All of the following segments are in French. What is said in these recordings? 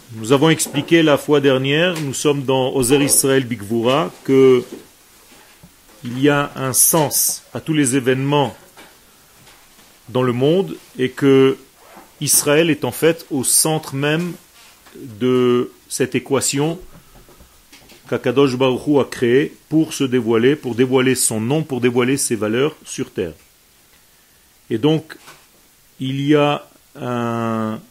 Nous avons expliqué la fois dernière, nous sommes dans Ozer Israël Bigvura, que il y a un sens à tous les événements dans le monde et que Israël est en fait au centre même de cette équation qu'Akadosh Baruch Hu a créée pour se dévoiler, pour dévoiler son nom, pour dévoiler ses valeurs sur terre. Et donc, il y a un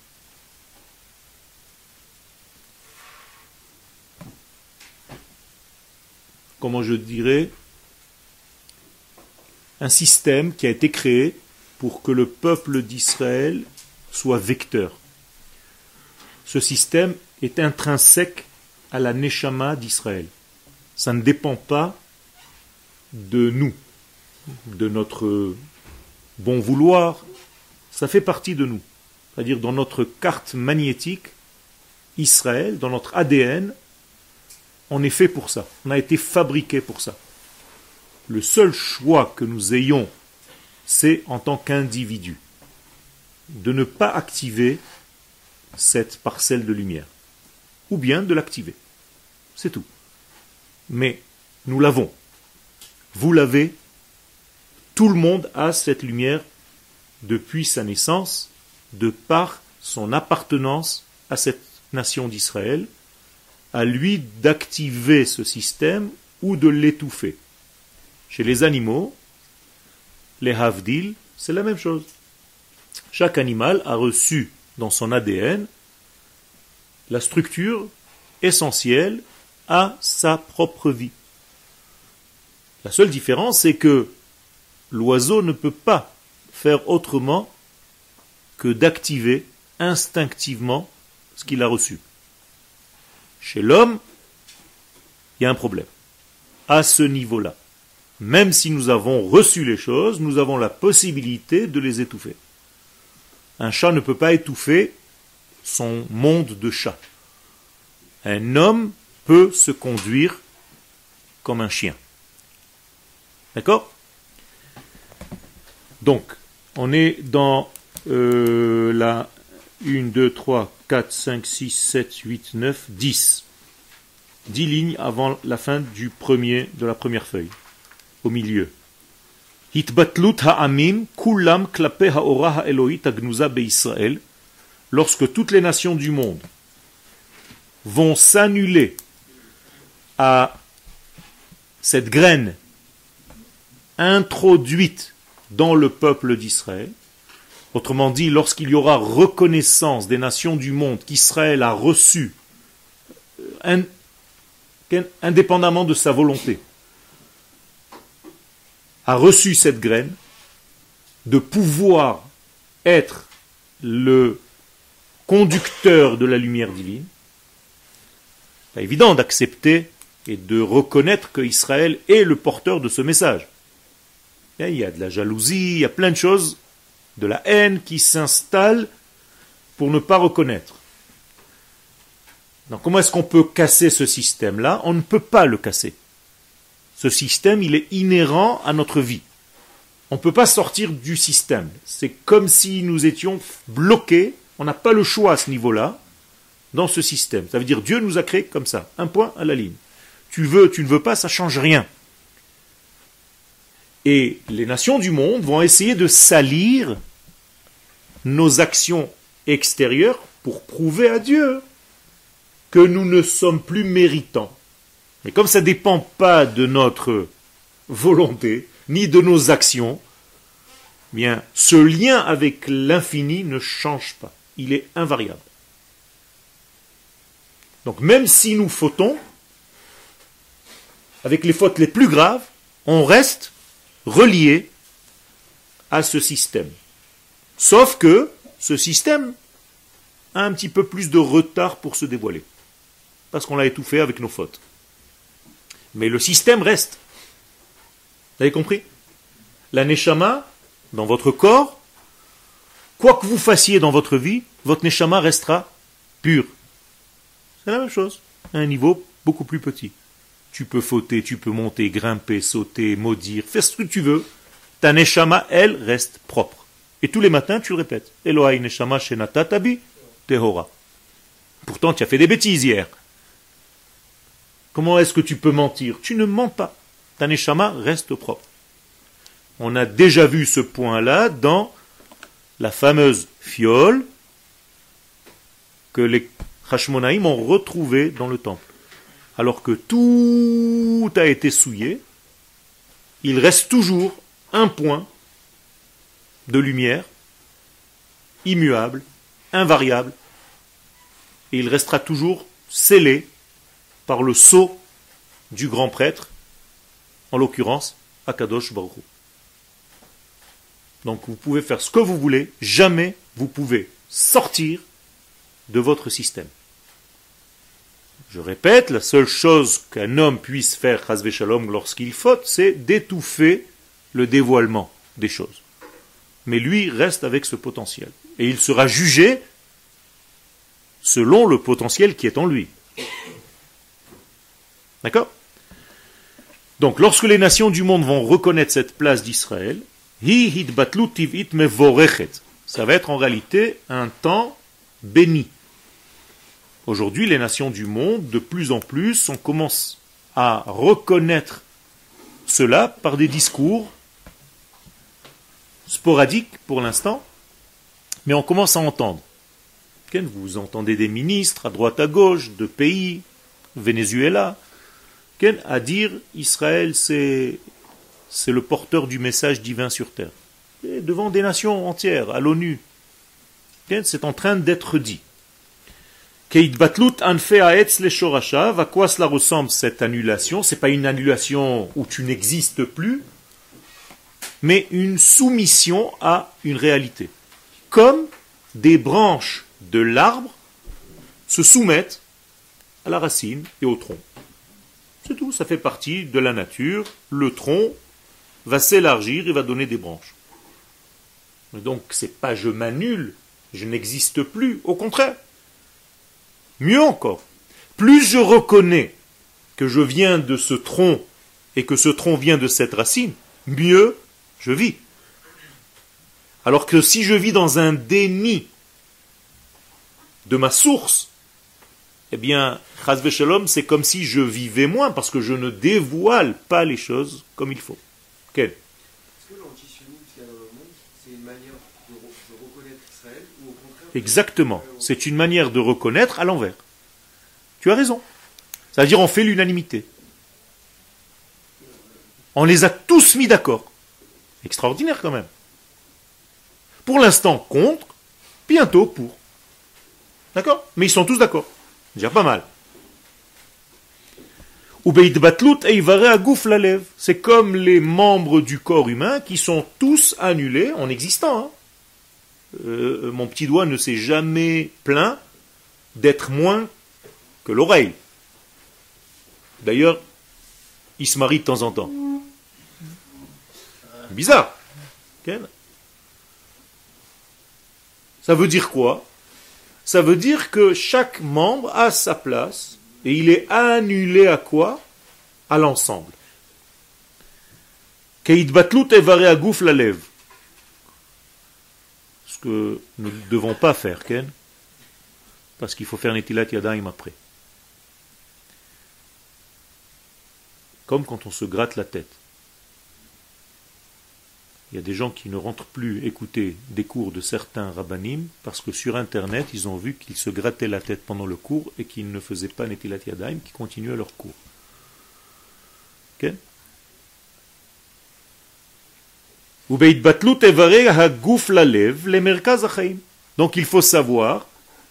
un système qui a été créé pour que le peuple d'Israël soit vecteur. Ce système est intrinsèque à la Neshama d'Israël. Ça ne dépend pas de nous, de notre bon vouloir. Ça fait partie de nous. C'est-à-dire dans notre carte magnétique, Israël, dans notre ADN, on est fait pour ça. On a été fabriqué pour ça. Le seul choix que nous ayons, c'est en tant qu'individu, de ne pas activer cette parcelle de lumière, ou bien de l'activer. C'est tout. Mais nous l'avons. Vous l'avez. Tout le monde a cette lumière depuis sa naissance, de par son appartenance à cette nation d'Israël, à lui d'activer ce système ou de l'étouffer. Chez les animaux, les havdil, c'est la même chose. Chaque animal a reçu dans son ADN la structure essentielle à sa propre vie. La seule différence, c'est que l'oiseau ne peut pas faire autrement que d'activer instinctivement ce qu'il a reçu. Chez l'homme, il y a un problème. À ce niveau-là, même si nous avons reçu les choses, nous avons la possibilité de les étouffer. Un chat ne peut pas étouffer son monde de chat. Un homme peut se conduire comme un chien. D'accord ? Donc, on est dans la 1, 2, 3, 4, 5, 6, 7, 8, 9, 10. 10 lignes avant la fin de la première feuille. Au milieu. Hitbatlut ha'amim kulam klape ha'ora ha'elohit agnuza be'Israël. Lorsque toutes les nations du monde vont s'annuler à cette graine introduite dans le peuple d'Israël, autrement dit, lorsqu'il y aura reconnaissance des nations du monde qu'Israël a reçu indépendamment de sa volonté, a reçu cette graine de pouvoir être le conducteur de la lumière divine, c'est évident d'accepter et de reconnaître qu'Israël est le porteur de ce message. Il y a de la jalousie, il y a plein de choses, de la haine qui s'installe pour ne pas reconnaître. Donc comment est-ce qu'on peut casser ce système-là ? On ne peut pas le casser. Ce système, il est inhérent à notre vie. On ne peut pas sortir du système. C'est comme si nous étions bloqués. On n'a pas le choix à ce niveau-là, dans ce système. Ça veut dire Dieu nous a créés comme ça, un point à la ligne. Tu veux, tu ne veux pas, ça ne change rien. Et les nations du monde vont essayer de salir nos actions extérieures pour prouver à Dieu que nous ne sommes plus méritants. Et comme ça ne dépend pas de notre volonté, ni de nos actions, bien, ce lien avec l'infini ne change pas. Il est invariable. Donc même si nous fautons, avec les fautes les plus graves, on reste relié à ce système. Sauf que ce système a un petit peu plus de retard pour se dévoiler. Parce qu'on l'a étouffé avec nos fautes. Mais le système reste. Vous avez compris ? La neshama, dans votre corps, quoi que vous fassiez dans votre vie, votre neshama restera pure. C'est la même chose, à un niveau beaucoup plus petit. Tu peux fauter, tu peux monter, grimper, sauter, maudire, faire ce que tu veux. Ta neshama, elle, reste propre. Et tous les matins, tu le répètes. Elohai neshama shenata tabi tehora. Pourtant, tu as fait des bêtises hier. Comment est-ce que tu peux mentir? Tu ne mens pas. Ta neshama reste propre. On a déjà vu ce point-là dans la fameuse fiole que les Hashmonaïm ont retrouvée dans le temple. Alors que tout a été souillé, il reste toujours un point de lumière, immuable, invariable, et il restera toujours scellé par le sceau du grand prêtre, en l'occurrence, Akadosh Baruch Hu. Donc vous pouvez faire ce que vous voulez, jamais vous pouvez sortir de votre système. Je répète, la seule chose qu'un homme puisse faire, chas shalom, lorsqu'il faute, c'est d'étouffer le dévoilement des choses. Mais lui reste avec ce potentiel. Et il sera jugé selon le potentiel qui est en lui. D'accord? Donc, lorsque les nations du monde vont reconnaître cette place d'Israël, ça va être en réalité un temps béni. Aujourd'hui, les nations du monde, de plus en plus, on commence à reconnaître cela par des discours sporadiques pour l'instant, mais on commence à entendre. Vous entendez des ministres à droite à gauche, de pays, Venezuela, à dire Israël c'est le porteur du message divin sur terre. Et devant des nations entières, à l'ONU. C'est en train d'être dit. À quoi cela ressemble cette annulation? Ce n'est pas une annulation où tu n'existes plus, mais une soumission à une réalité. Comme des branches de l'arbre se soumettent à la racine et au tronc. C'est tout, ça fait partie de la nature. Le tronc va s'élargir et va donner des branches. Donc, c'est pas je m'annule, je n'existe plus, au contraire. Mieux encore, plus je reconnais que je viens de ce tronc et que ce tronc vient de cette racine, mieux je vis. Alors que si je vis dans un déni de ma source, eh bien, chas v'shalom, c'est comme si je vivais moins parce que je ne dévoile pas les choses comme il faut. Quel? Est-ce que l'antisionisme qu'il y a dans le monde, c'est une manière de reconnaître Israël ou au contraire? Exactement. C'est une manière de reconnaître à l'envers. Tu as raison. C'est-à-dire on fait l'unanimité. On les a tous mis d'accord. Extraordinaire quand même. Pour l'instant contre, bientôt pour. D'accord? Mais ils sont tous d'accord. Déjà pas mal. C'est comme les membres du corps humain qui sont tous annulés en existant. Mon petit doigt ne s'est jamais plaint d'être moins que l'oreille. D'ailleurs, il se marie de temps en temps. Bizarre. Ça veut dire quoi? Ça veut dire que chaque membre a sa place et il est annulé à quoi? À l'ensemble. Ce que nous ne devons pas faire, Ken, parce qu'il faut faire Netilat Yadayim après. Comme quand on se gratte la tête. Il y a des gens qui ne rentrent plus écouter des cours de certains rabbanim parce que sur internet ils ont vu qu'ils se grattaient la tête pendant le cours et qu'ils ne faisaient pas Netilat Yadayim, qui continuaient leur cours. Ok? Donc il faut savoir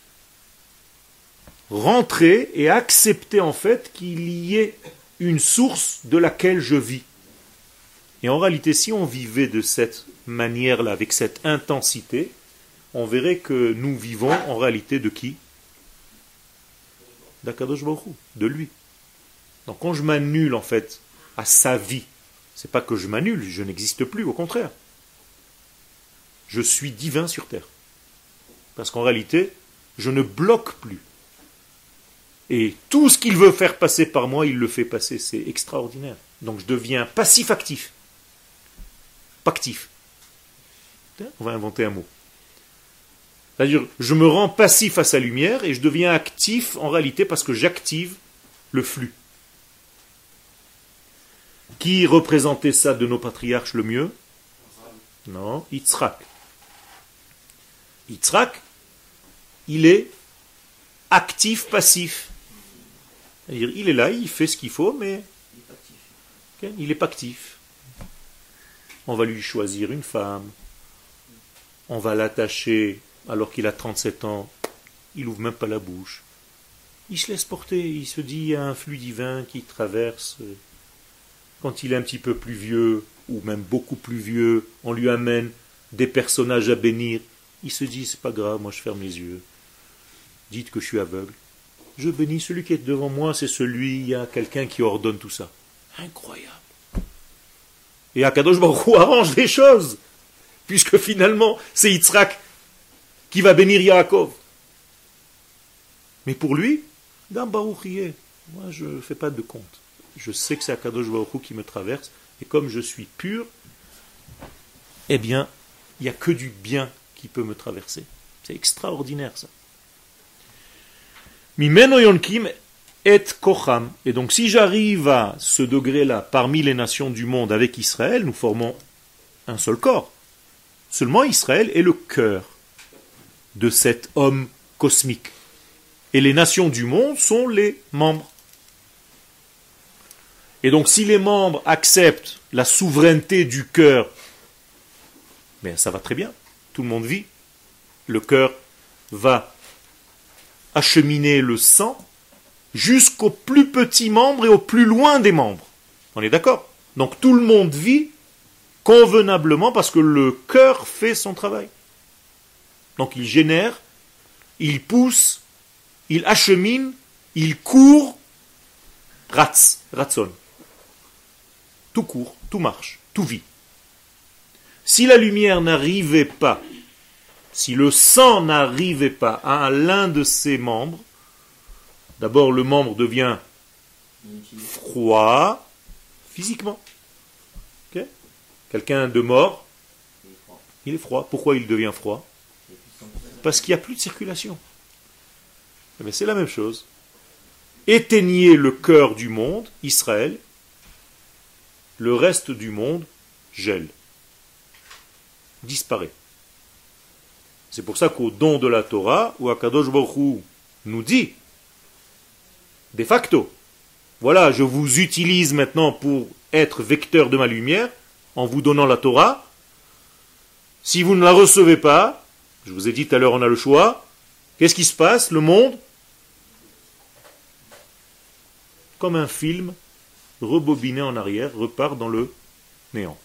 rentrer et accepter en fait qu'il y ait une source de laquelle je vis. Et en réalité, si on vivait de cette manière-là, avec cette intensité, on verrait que nous vivons en réalité de qui? D'Akadosh Baruch Hu, de lui. Donc quand je m'annule en fait à sa vie, c'est pas que je m'annule, je n'existe plus, au contraire. Je suis divin sur terre. Parce qu'en réalité, je ne bloque plus. Et tout ce qu'il veut faire passer par moi, il le fait passer. C'est extraordinaire. Donc je deviens passif-actif. Pactif. On va inventer un mot. C'est-à-dire, je me rends passif à sa lumière et je deviens actif en réalité parce que j'active le flux. Qui représentait ça de nos patriarches le mieux? Non, Yitzhak. Yitzhak, il est actif-passif. C'est-à-dire, il est là, il fait ce qu'il faut, mais il n'est pas actif. On va lui choisir une femme, on va l'attacher alors qu'il a 37 ans, il ouvre même pas la bouche. Il se laisse porter, il se dit, il y a un flux divin qui traverse. Quand il est un petit peu plus vieux, ou même beaucoup plus vieux, on lui amène des personnages à bénir. Il se dit, c'est pas grave, moi je ferme les yeux. Dites que je suis aveugle. Je bénis celui qui est devant moi, c'est celui, il y a quelqu'un qui ordonne tout ça. Incroyable. Et Akadosh Baruch Hu arrange les choses, puisque finalement, c'est Yitzhak qui va bénir Yaakov. Mais pour lui, dans Baruch Yeh, moi je ne fais pas de compte. Je sais que c'est Akadosh Baruch Hu qui me traverse, et comme je suis pur, eh bien, il n'y a que du bien qui peut me traverser. C'est extraordinaire ça. Mimeno yonkim et kocham. Et donc si j'arrive à ce degré-là, parmi les nations du monde avec Israël, nous formons un seul corps. Seulement Israël est le cœur de cet homme cosmique. Et les nations du monde sont les membres. Et donc si les membres acceptent la souveraineté du cœur, ben ça va très bien. Tout le monde vit. Le cœur va acheminer le sang jusqu'au plus petit membre et au plus loin des membres. On est d'accord? Donc tout le monde vit convenablement parce que le cœur fait son travail. Donc il génère, il pousse, il achemine, il court, ratson. Tout court, tout marche, tout vit. Si la lumière n'arrivait pas, si le sang n'arrivait pas à l'un de ses membres, d'abord le membre devient froid physiquement. Okay? Quelqu'un de mort, il est froid. Pourquoi il devient froid? Parce qu'il n'y a plus de circulation. Mais c'est la même chose. Éteignez le cœur du monde, Israël, le reste du monde gèle, disparaît. C'est pour ça qu'au don de la Torah, où Akadosh Baruch Hu nous dit, de facto, voilà, je vous utilise maintenant pour être vecteur de ma lumière, en vous donnant la Torah. Si vous ne la recevez pas, je vous ai dit tout à l'heure, on a le choix, qu'est-ce qui se passe? Le monde, comme un film, rebobiné en arrière, repart dans le néant.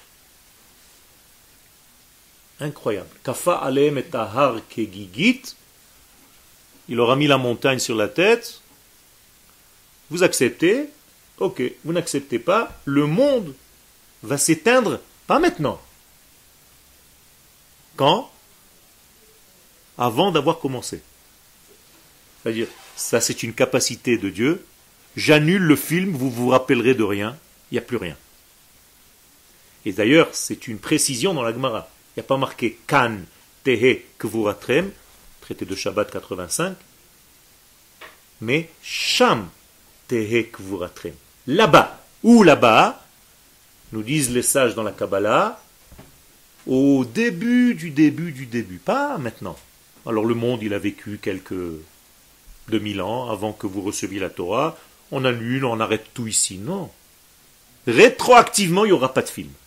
Incroyable. Kafa alem et tahar kegigit. Il aura mis la montagne sur la tête. Vous acceptez? Ok. Vous n'acceptez pas? Le monde va s'éteindre. Pas maintenant. Quand? Avant d'avoir commencé. C'est-à-dire, ça c'est une capacité de Dieu. J'annule le film, vous vous rappellerez de rien. Il n'y a plus rien. Et d'ailleurs, c'est une précision dans la Gemara. Il n'y a pas marqué Kan Tehe Kvuratrem, traité de Shabbat 85, mais Sham Tehe Kvuratrem. Là-bas, ou là-bas, nous disent les sages dans la Kabbalah, au début du début, pas maintenant. Alors le monde, il a vécu quelques 2000 ans avant que vous receviez la Torah, on annule, on arrête tout ici. Non. Rétroactivement, il n'y aura pas de film.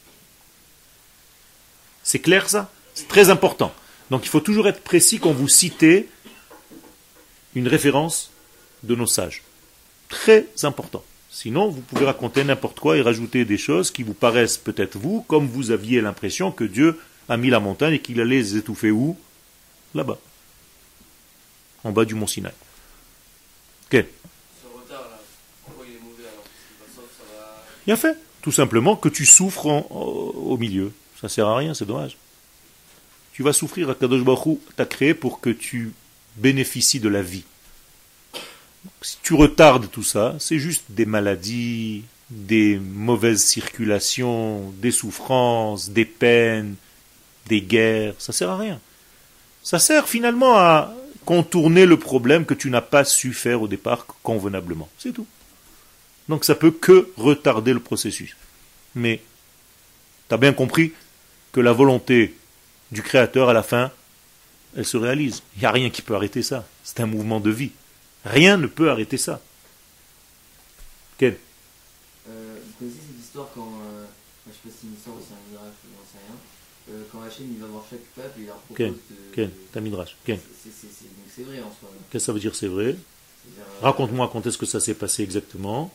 C'est clair ça? C'est très important. Donc il faut toujours être précis quand vous citez une référence de nos sages. Très important. Sinon, vous pouvez raconter n'importe quoi et rajouter des choses qui vous paraissent peut-être vous, comme vous aviez l'impression que Dieu a mis la montagne et qu'il allait les étouffer où? Là-bas. En bas du mont Sinaï. Ok. Bien fait. Tout simplement que tu souffres au milieu. Ça ne sert à rien, c'est dommage. Tu vas souffrir, Akadosh Baruch Hu t'a créé pour que tu bénéficies de la vie. Donc, si tu retardes tout ça, c'est juste des maladies, des mauvaises circulations, des souffrances, des peines, des guerres. Ça ne sert à rien. Ça sert finalement à contourner le problème que tu n'as pas su faire au départ convenablement. C'est tout. Donc ça peut que retarder le processus. Mais tu as bien compris que la volonté du Créateur à la fin, elle se réalise. Il n'y a rien qui peut arrêter ça. C'est un mouvement de vie. Rien ne peut arrêter ça. Quel Vous connaissez cette histoire quand, je ne sais pas si c'est une histoire ou c'est un miracle, je n'en sais rien, quand Hachem il va voir chaque peuple et il leur propose Quel T'as midrash. Quel donc c'est vrai en soi. Qu'est-ce que ça veut dire c'est vrai? Raconte-moi quand est-ce que ça s'est passé exactement.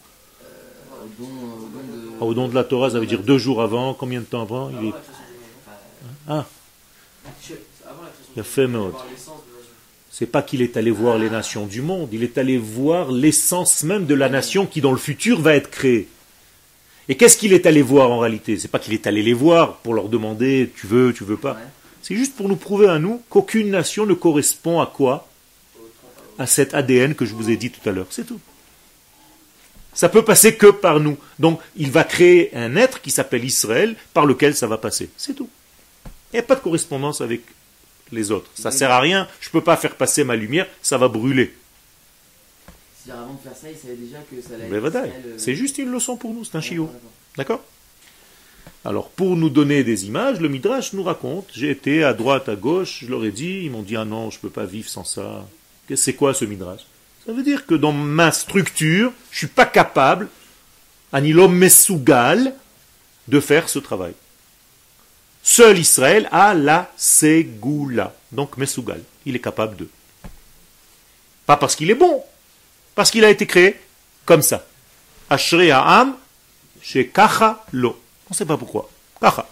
Au don de la Torah, ça veut dire 2 jours avant, combien de temps avant? Ah, il a fait Meod. C'est pas qu'il est allé voir les nations du monde, il est allé voir l'essence même de la nation qui dans le futur va être créée. Et qu'est-ce qu'il est allé voir en réalité? C'est pas qu'il est allé les voir pour leur demander tu veux pas. C'est juste pour nous prouver à nous qu'aucune nation ne correspond à quoi? À cet ADN que je vous ai dit tout à l'heure. C'est tout. Ça peut passer que par nous. Donc il va créer un être qui s'appelle Israël par lequel ça va passer. C'est tout. Il n'y a pas de correspondance avec les autres. Ça ne sert à rien. Je ne peux pas faire passer ma lumière, ça va brûler. Si avant de faire ça, il savait déjà que ça allait être... C'est juste une leçon pour nous, c'est un chiot. D'accord? Alors, pour nous donner des images, le Midrash nous raconte, j'ai été à droite, à gauche, je leur ai dit, ils m'ont dit, ah non, je ne peux pas vivre sans ça. C'est quoi ce Midrash? Ça veut dire que dans ma structure, je ne suis pas capable, anilom mesougal, de faire ce travail. Seul Israël a la Ségoula. Donc Mesougal. Il est capable de. Pas parce qu'il est bon. Parce qu'il a été créé comme ça. Ashrei ha'am chez Kacha lo. On ne sait pas pourquoi. Kacha.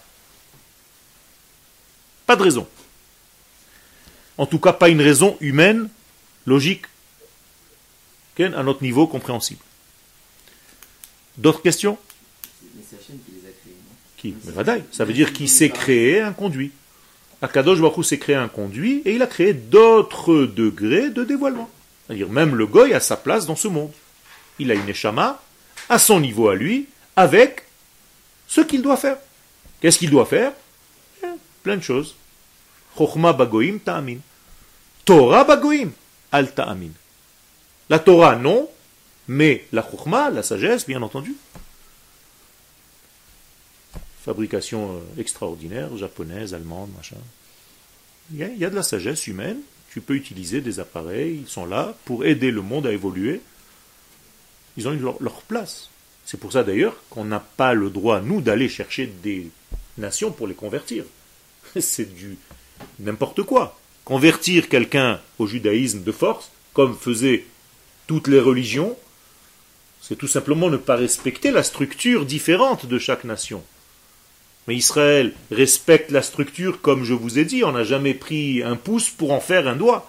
Pas de raison. En tout cas, pas une raison humaine, logique, à notre niveau compréhensible. D'autres questions? Mais c'est Hachem qui les a créés, non? Qui? Mais vadaï. Ça veut dire qu'il s'est créé un conduit. Akadosh Baruch Hu s'est créé un conduit et il a créé d'autres degrés de dévoilement. C'est-à-dire même le goy a sa place dans ce monde. Il a une neshama à son niveau à lui, avec ce qu'il doit faire. Qu'est-ce qu'il doit faire? Plein de choses. Chochma bagoim ta'amin. Torah bagoim al ta'amin. La Torah, non, mais la chokhma, la sagesse, bien entendu. Fabrication extraordinaire, japonaise, allemande, machin. Il y a de la sagesse humaine. Tu peux utiliser des appareils, ils sont là pour aider le monde à évoluer. Ils ont leur place. C'est pour ça d'ailleurs qu'on n'a pas le droit, nous, d'aller chercher des nations pour les convertir. C'est du n'importe quoi. Convertir quelqu'un au judaïsme de force, comme faisaient toutes les religions, c'est tout simplement ne pas respecter la structure différente de chaque nation. Mais Israël respecte la structure comme je vous ai dit, on n'a jamais pris un pouce pour en faire un doigt.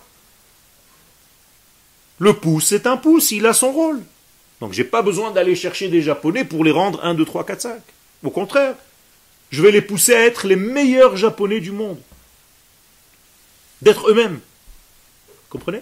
Le pouce c'est un pouce, il a son rôle. Donc j'ai pas besoin d'aller chercher des Japonais pour les rendre 1, 2, 3, 4, 5. Au contraire, je vais les pousser à être les meilleurs Japonais du monde. D'être eux-mêmes. Comprenez?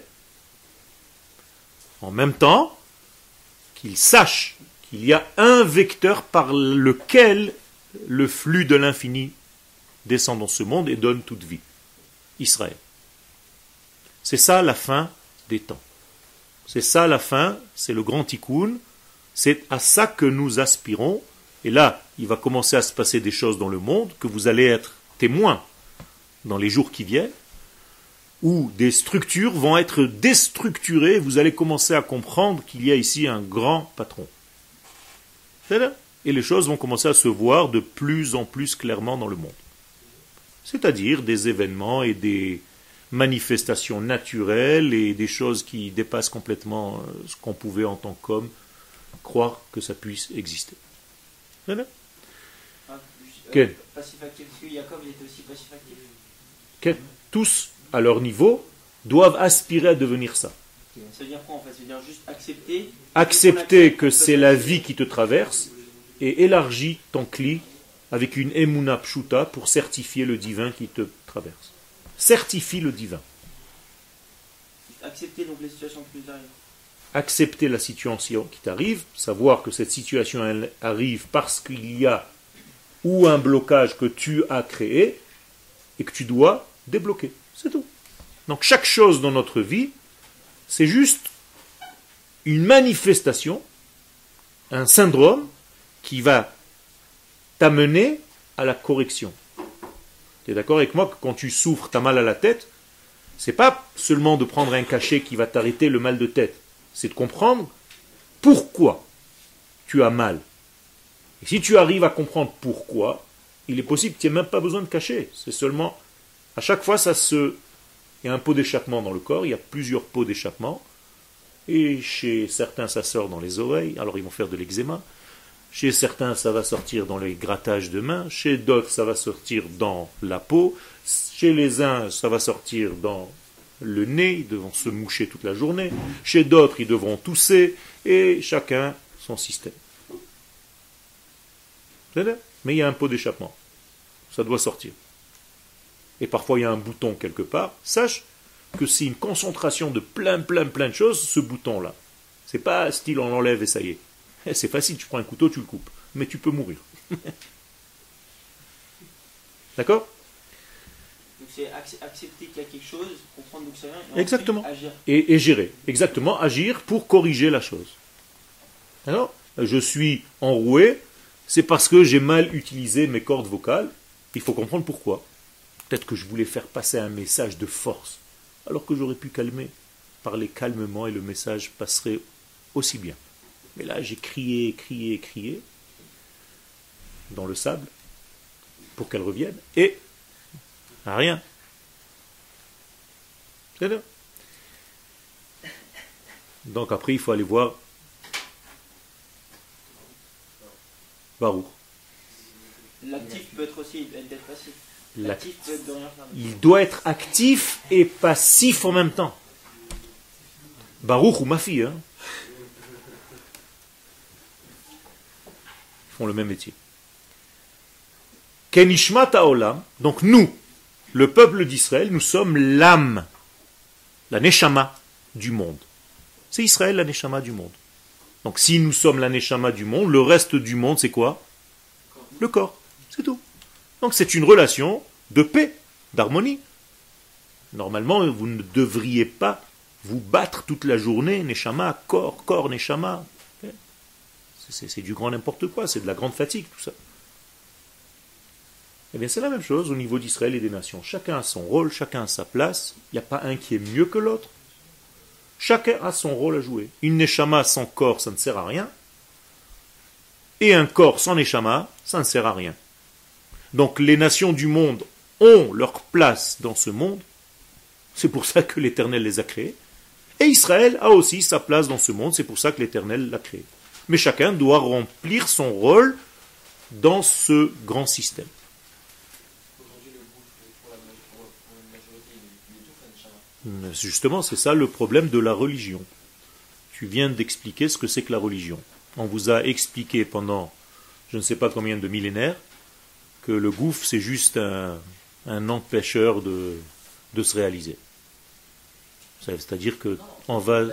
En même temps, qu'ils sachent qu'il y a un vecteur par lequel le flux de l'infini descend dans ce monde et donne toute vie. Israël. C'est ça la fin des temps. C'est ça la fin, c'est le grand tikkun. C'est à ça que nous aspirons. Et là, il va commencer à se passer des choses dans le monde que vous allez être témoins dans les jours qui viennent, où des structures vont être déstructurées. Vous allez commencer à comprendre qu'il y a ici un grand patron. C'est là. Et les choses vont commencer à se voir de plus en plus clairement dans le monde. C'est-à-dire des événements et des manifestations naturelles et des choses qui dépassent complètement ce qu'on pouvait en tant qu'homme croire que ça puisse exister. C'est là. Passif-actif, parce que Jacob il était aussi passif-actif. Tous, à leur niveau, doivent aspirer à devenir ça. Ça veut dire quoi en fait? Ça veut dire juste accepter. Accepter que c'est la vie qui te traverse et élargis ton cli avec une emuna pshuta pour certifier le divin qui te traverse. Certifie le divin. Accepter donc les situations qui nous arrivent. Accepter la situation qui t'arrive, savoir que cette situation elle arrive parce qu'il y a ou un blocage que tu as créé et que tu dois débloquer. C'est tout. Donc chaque chose dans notre vie, c'est juste une manifestation, un syndrome qui va t'amener à la correction. Tu es d'accord avec moi que quand tu souffres, tu as mal à la tête, c'est pas seulement de prendre un cachet qui va t'arrêter le mal de tête, c'est de comprendre pourquoi tu as mal. Et si tu arrives à comprendre pourquoi, il est possible que tu n'aies même pas besoin de cachet. C'est seulement, à chaque fois, il y a un pot d'échappement dans le corps, il y a plusieurs pots d'échappement. Et chez certains, ça sort dans les oreilles, alors ils vont faire de l'eczéma. Chez certains, ça va sortir dans les grattages de mains. Chez d'autres, ça va sortir dans la peau. Chez les uns, ça va sortir dans le nez, ils devront se moucher toute la journée. Chez d'autres, ils devront tousser. Et chacun son système. Mais il y a un pot d'échappement. Ça doit sortir. Et parfois, il y a un bouton quelque part. Sache que c'est une concentration de plein de choses, ce bouton-là. C'est pas style on l'enlève et ça y est. C'est facile, tu prends un couteau, tu le coupes. Mais tu peux mourir. D'accord? Donc c'est accepter qu'il y a quelque chose, comprendre d'où ça vient, et exactement. Agir. Et gérer. Exactement, agir pour corriger la chose. Alors, je suis enroué, c'est parce que j'ai mal utilisé mes cordes vocales. Il faut comprendre pourquoi. Peut-être que je voulais faire passer un message de force, alors que j'aurais pu parler calmement et le message passerait aussi bien. Mais là, j'ai crié dans le sable pour qu'elle revienne et rien. C'est là. Donc après, il faut aller voir Baruch. L'actif peut être aussi d'être passif. L'actif peut être de rien faire. Il doit être actif et passif en même temps. Baruch ou ma fille, hein, font le même métier. Kenishmat haolam, donc nous, le peuple d'Israël, nous sommes l'âme, la neshama du monde. C'est Israël la neshama du monde. Donc si nous sommes la neshama du monde, le reste du monde c'est quoi? Le corps, c'est tout. Donc c'est une relation de paix, d'harmonie. Normalement, vous ne devriez pas vous battre toute la journée, neshama, corps, neshama. C'est du grand n'importe quoi, c'est de la grande fatigue, tout ça. Eh bien, c'est la même chose au niveau d'Israël et des nations. Chacun a son rôle, chacun a sa place. Il n'y a pas un qui est mieux que l'autre. Chacun a son rôle à jouer. Une neshama sans corps, ça ne sert à rien. Et un corps sans neshama, ça ne sert à rien. Donc, les nations du monde ont leur place dans ce monde. C'est pour ça que l'Éternel les a créés. Et Israël a aussi sa place dans ce monde. C'est pour ça que l'Éternel l'a créé. Mais chacun doit remplir son rôle dans ce grand système. Justement, c'est ça le problème de la religion. Tu viens d'expliquer ce que c'est que la religion. On vous a expliqué pendant je ne sais pas combien de millénaires que le gouffre c'est juste un empêcheur de se réaliser. C'est-à-dire que on va...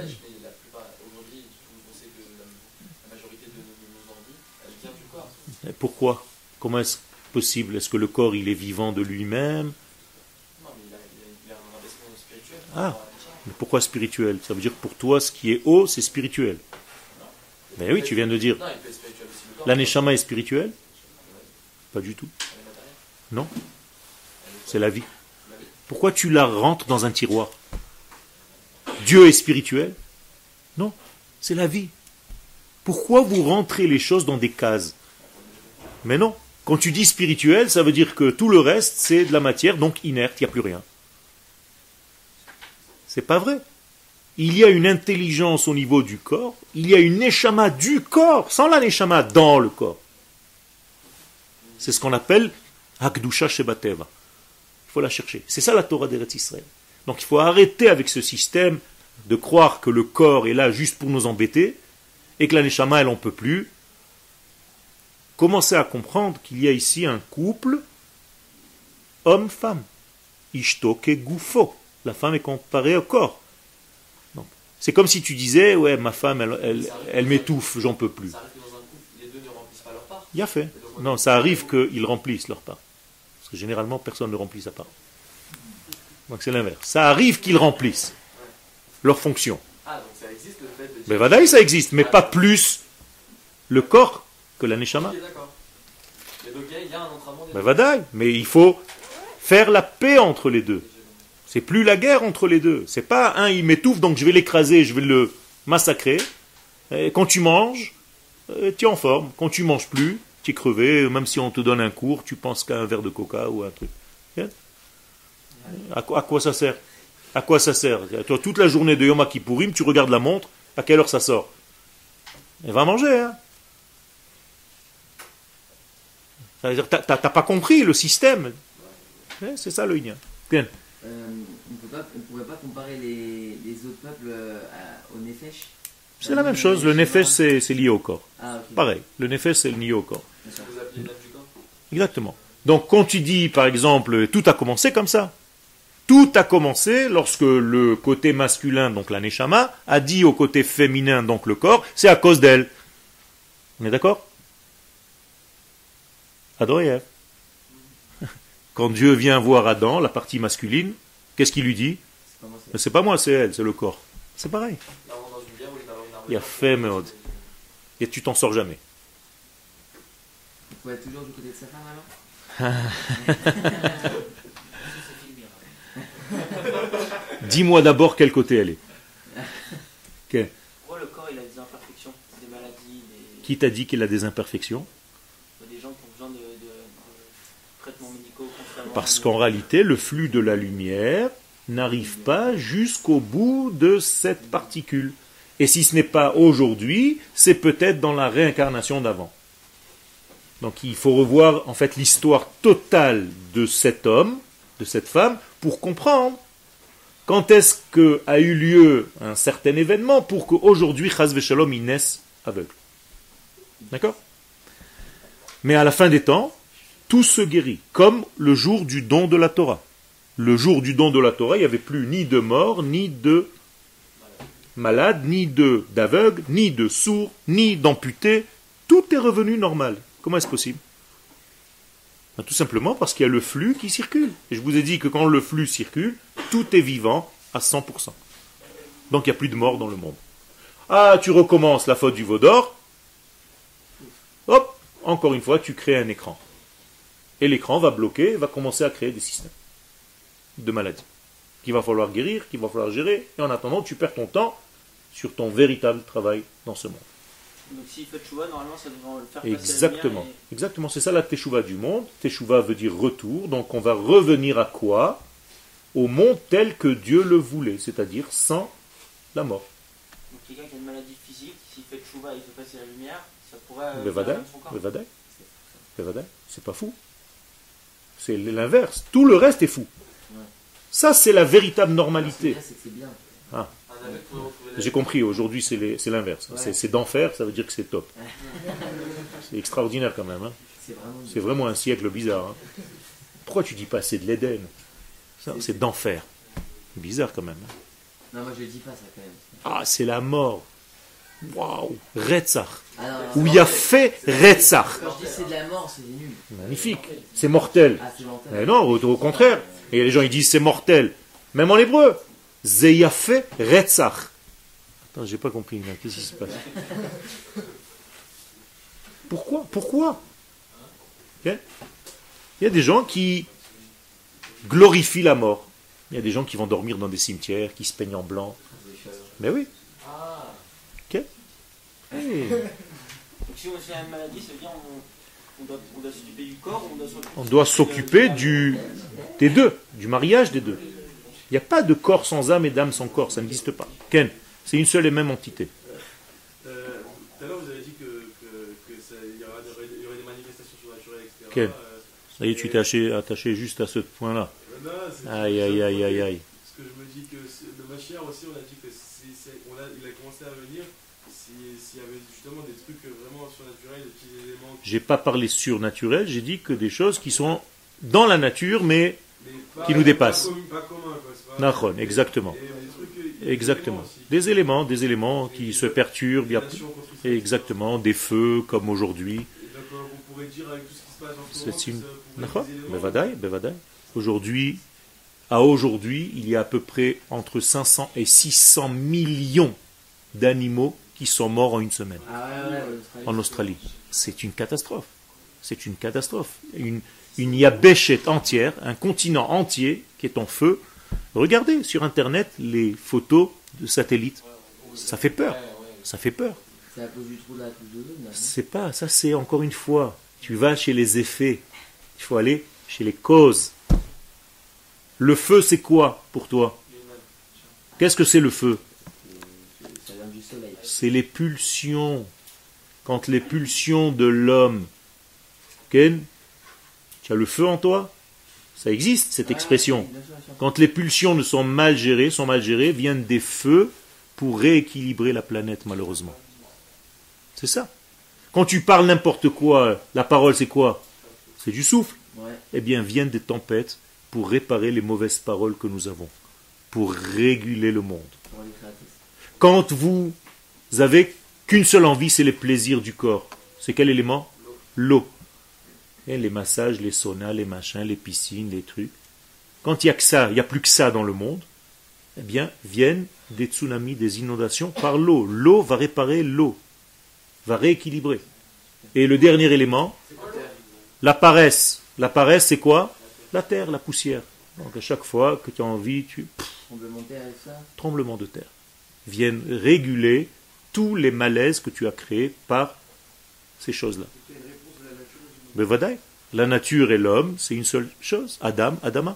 Pourquoi? Comment est-ce possible? Est-ce que le corps il est vivant de lui-même? Non, mais il a un investissement spirituel. Ah, mais pourquoi spirituel? Ça veut dire que pour toi, ce qui est haut, c'est spirituel. Non. Mais oui, tu viens de dire. Non, il peut être spirituel aussi. Le corps. La neshama est spirituelle? Pas du tout. Non. C'est la vie. Pourquoi tu la rentres dans un tiroir? Dieu est spirituel? Non, c'est la vie. Pourquoi vous rentrez les choses dans des cases? Mais non. Quand tu dis spirituel, ça veut dire que tout le reste, c'est de la matière, donc inerte, il n'y a plus rien. C'est pas vrai. Il y a une intelligence au niveau du corps, il y a une neshama du corps, sans la neshama dans le corps. C'est ce qu'on appelle Hakdusha Shebateva. Il faut la chercher. C'est ça la Torah d'Eretz Israël. Donc il faut arrêter avec ce système de croire que le corps est là juste pour nous embêter et que la neshama, elle n'en peut plus. Commencez à comprendre qu'il y a ici un couple homme-femme. Ishto ke gufo. La femme est comparée au corps. Donc, c'est comme si tu disais, ouais, ma femme, elle m'étouffe, j'en peux plus. Ça arrive que dans un couple, les deux ne remplissent pas leur part. Il y a fait. Non, ça arrive qu'ils remplissent leur part. Parce que généralement, personne ne remplit sa part. Donc c'est l'inverse. Ça arrive qu'ils remplissent leur fonction. Ah, donc ça existe le fait de dire. Mais vadaï, ça existe, mais pas plus le corps que la neshama. Ok, d'accord. Mais donc il y a un entraînement des Mais vadaï, mais il faut faire la paix entre les deux. C'est plus la guerre entre les deux. C'est pas un il m'étouffe donc je vais l'écraser, je vais le massacrer. Et quand tu manges, tu es en forme. Quand tu manges plus, tu es crevé. Même si on te donne un cours, tu penses qu'à un verre de coca ou un truc. À quoi ça sert? À quoi ça sert? Toi, toute la journée de Yom Kippourim, tu regardes la montre, à quelle heure ça sort? Elle va manger, hein. Ça veut dire, t'as pas compris le système. C'est ça le lien. Bien. On ne pourrait pas comparer les autres peuples au Nefesh. C'est la même chose. Le Nefesh, c'est lié au corps. Ah, ok. Pareil. Le Nefesh, c'est lié au corps. Vous appelez l'âme du corps. Exactement. Donc, quand tu dis, par exemple, tout a commencé comme ça. Tout a commencé lorsque le côté masculin, donc la Neshama, a dit au côté féminin, donc le corps, c'est à cause d'elle. On est d'accord? Adoré. Quand Dieu vient voir Adam, la partie masculine, qu'est-ce qu'il lui dit? C'est pas moi, c'est elle, c'est le corps. C'est pareil. Là, on rentre dans une guerre où il va Il y a fait mode. Et tu t'en sors jamais. Il faut être toujours du côté de sa femme alors. Dis-moi d'abord quel côté elle est. Okay. Pourquoi le corps il a des imperfections, des maladies, Qui t'a dit qu'il a des imperfections? des gens qui ont besoin de traitements médicaux constamment? Parce qu'en réalité, le flux de la lumière n'arrive pas jusqu'au bout de cette particule. Et si ce n'est pas aujourd'hui, c'est peut-être dans la réincarnation d'avant. Donc il faut revoir en fait l'histoire totale de cet homme, de cette femme, pour comprendre quand est-ce qu'a eu lieu un certain événement pour qu'aujourd'hui, Chaz Veshalom, il naisse aveugle. D'accord? Mais à la fin des temps, tout se guérit, comme le jour du don de la Torah. Le jour du don de la Torah, il n'y avait plus ni de mort, ni de malade, ni d'aveugle, ni de sourd, ni d'amputé. Tout est revenu normal. Comment est-ce possible? Tout simplement parce qu'il y a le flux qui circule. Et je vous ai dit que quand le flux circule, tout est vivant à 100%. Donc il n'y a plus de mort dans le monde. Ah, tu recommences la faute du veau d'or. Hop, encore une fois, tu crées un écran. Et l'écran va bloquer, va commencer à créer des systèmes de maladies qu'il va falloir guérir, qu'il va falloir gérer. Et en attendant, tu perds ton temps sur ton véritable travail dans ce monde. Donc s'il fait tchouva, normalement ça devrait le faire passer Exactement. la lumière Exactement, c'est ça la teshuva du monde. Teshuva veut dire retour, donc on va revenir à quoi? Au monde tel que Dieu le voulait, c'est-à-dire sans la mort. Donc quelqu'un qui a une maladie physique, s'il fait tchouva, il fait passer la lumière, ça pourrait Le faire vadaï, même son corps. le vadaï, le vadaï, c'est pas fou. C'est l'inverse. Tout le reste est fou. Ça, c'est la véritable normalité. C'est que c'est bien. Ah. Un aveugle pourrait retrouver la J'ai compris, aujourd'hui c'est l'inverse. Ouais. C'est d'enfer, ça veut dire que c'est top. C'est extraordinaire quand même. Hein. C'est vraiment un siècle bizarre. Hein. Pourquoi tu dis pas c'est de l'Éden? Ça, c'est d'enfer. Bizarre quand même. Hein. Non, moi je dis pas ça quand même. Ah, c'est la mort. Waouh, Retzach. Ah, non, Où il y a fait Retzach. Quand je dis c'est de la mort, c'est nul. Magnifique. C'est mortel. Ah, c'est mental. Mais non, au contraire. Et les gens ils disent c'est mortel. Même en hébreu. Zeyafe Retzach. Attends, j'ai pas compris. Là. Qu'est-ce qui se passe? Pourquoi okay. Il y a des gens qui glorifient la mort. Il y a des gens qui vont dormir dans des cimetières, qui se peignent en blanc. Mais oui. Ok. Hey. Donc si on a une maladie, ça veut dire on doit s'occuper du corps ou On doit s'occuper des deux, du mariage des deux. Il n'y a pas de corps sans âme et d'âme sans corps, ça n'existe pas. Ken, c'est une seule et même entité. Tout à l'heure, vous avez dit qu'il y aurait des manifestations surnaturelles, etc. Ken, ça y est, tu t'es attaché juste à ce point-là. Non, c'est Aïe, aïe, aïe, aïe, aïe. parce que je me dis que le Mashiach aussi, on a dit que il a commencé à venir s'il y avait justement des trucs vraiment surnaturels, des petits éléments. J'ai pas parlé surnaturel, j'ai dit que des choses qui sont dans la nature, mais qui nous dépassent. Pas commun, quoi. C'est pas- Nachon, exactement. Et des trucs, Exactement. des éléments aussi. Des éléments qui se perturbent. Il y a- Nations contre Israël. Exactement, des feux comme aujourd'hui. Et donc, on pourrait dire avec tout ce qui se passe en ce C'est moment, une... que ça pourrait être Nachon, des éléments. Bevadaï, Bevadaï. Aujourd'hui, à aujourd'hui, il y a à peu près entre 500 et 600 millions d'animaux qui sont morts en une semaine en Australie. C'est une catastrophe. C'est une catastrophe. Une yabéchet entière, un continent entier qui est en feu. Regardez sur Internet les photos de satellites. Ça fait peur. Ça fait peur. C'est à cause du trou de la couche d'ozone, là, non? C'est pas, ça c'est encore une fois. Tu vas chez les effets. Il faut aller chez les causes. Le feu, c'est quoi pour toi? Qu'est-ce que c'est le feu? Ça vient du soleil. C'est les pulsions. Quand les pulsions de l'homme, Ken, tu as le feu en toi? Ça existe, cette expression. Bien sûr, bien sûr. Quand les pulsions sont mal gérées, viennent des feux pour rééquilibrer la planète, malheureusement. C'est ça. Quand tu parles n'importe quoi, la parole c'est quoi? C'est du souffle. Ouais. Eh bien, viennent des tempêtes pour réparer les mauvaises paroles que nous avons, pour réguler le monde. Pour les créatrices. Quand vous avez qu'une seule envie, c'est les plaisirs du corps. C'est quel élément? L'eau. Et les massages, les saunas, les machins, les piscines, les trucs. Quand il n'y a que ça, il n'y a plus que ça dans le monde, eh bien, viennent des tsunamis, des inondations par l'eau. L'eau va réparer l'eau, va rééquilibrer. Et le dernier élément, la paresse. La paresse, c'est quoi? La terre, la poussière. Donc à chaque fois que tu as envie, Tremblement de terre et ça. tremblement de terre. Viennent réguler tous les malaises que tu as créés par ces choses-là. Mais voilà, la nature et l'homme, c'est une seule chose. Adam, Adama.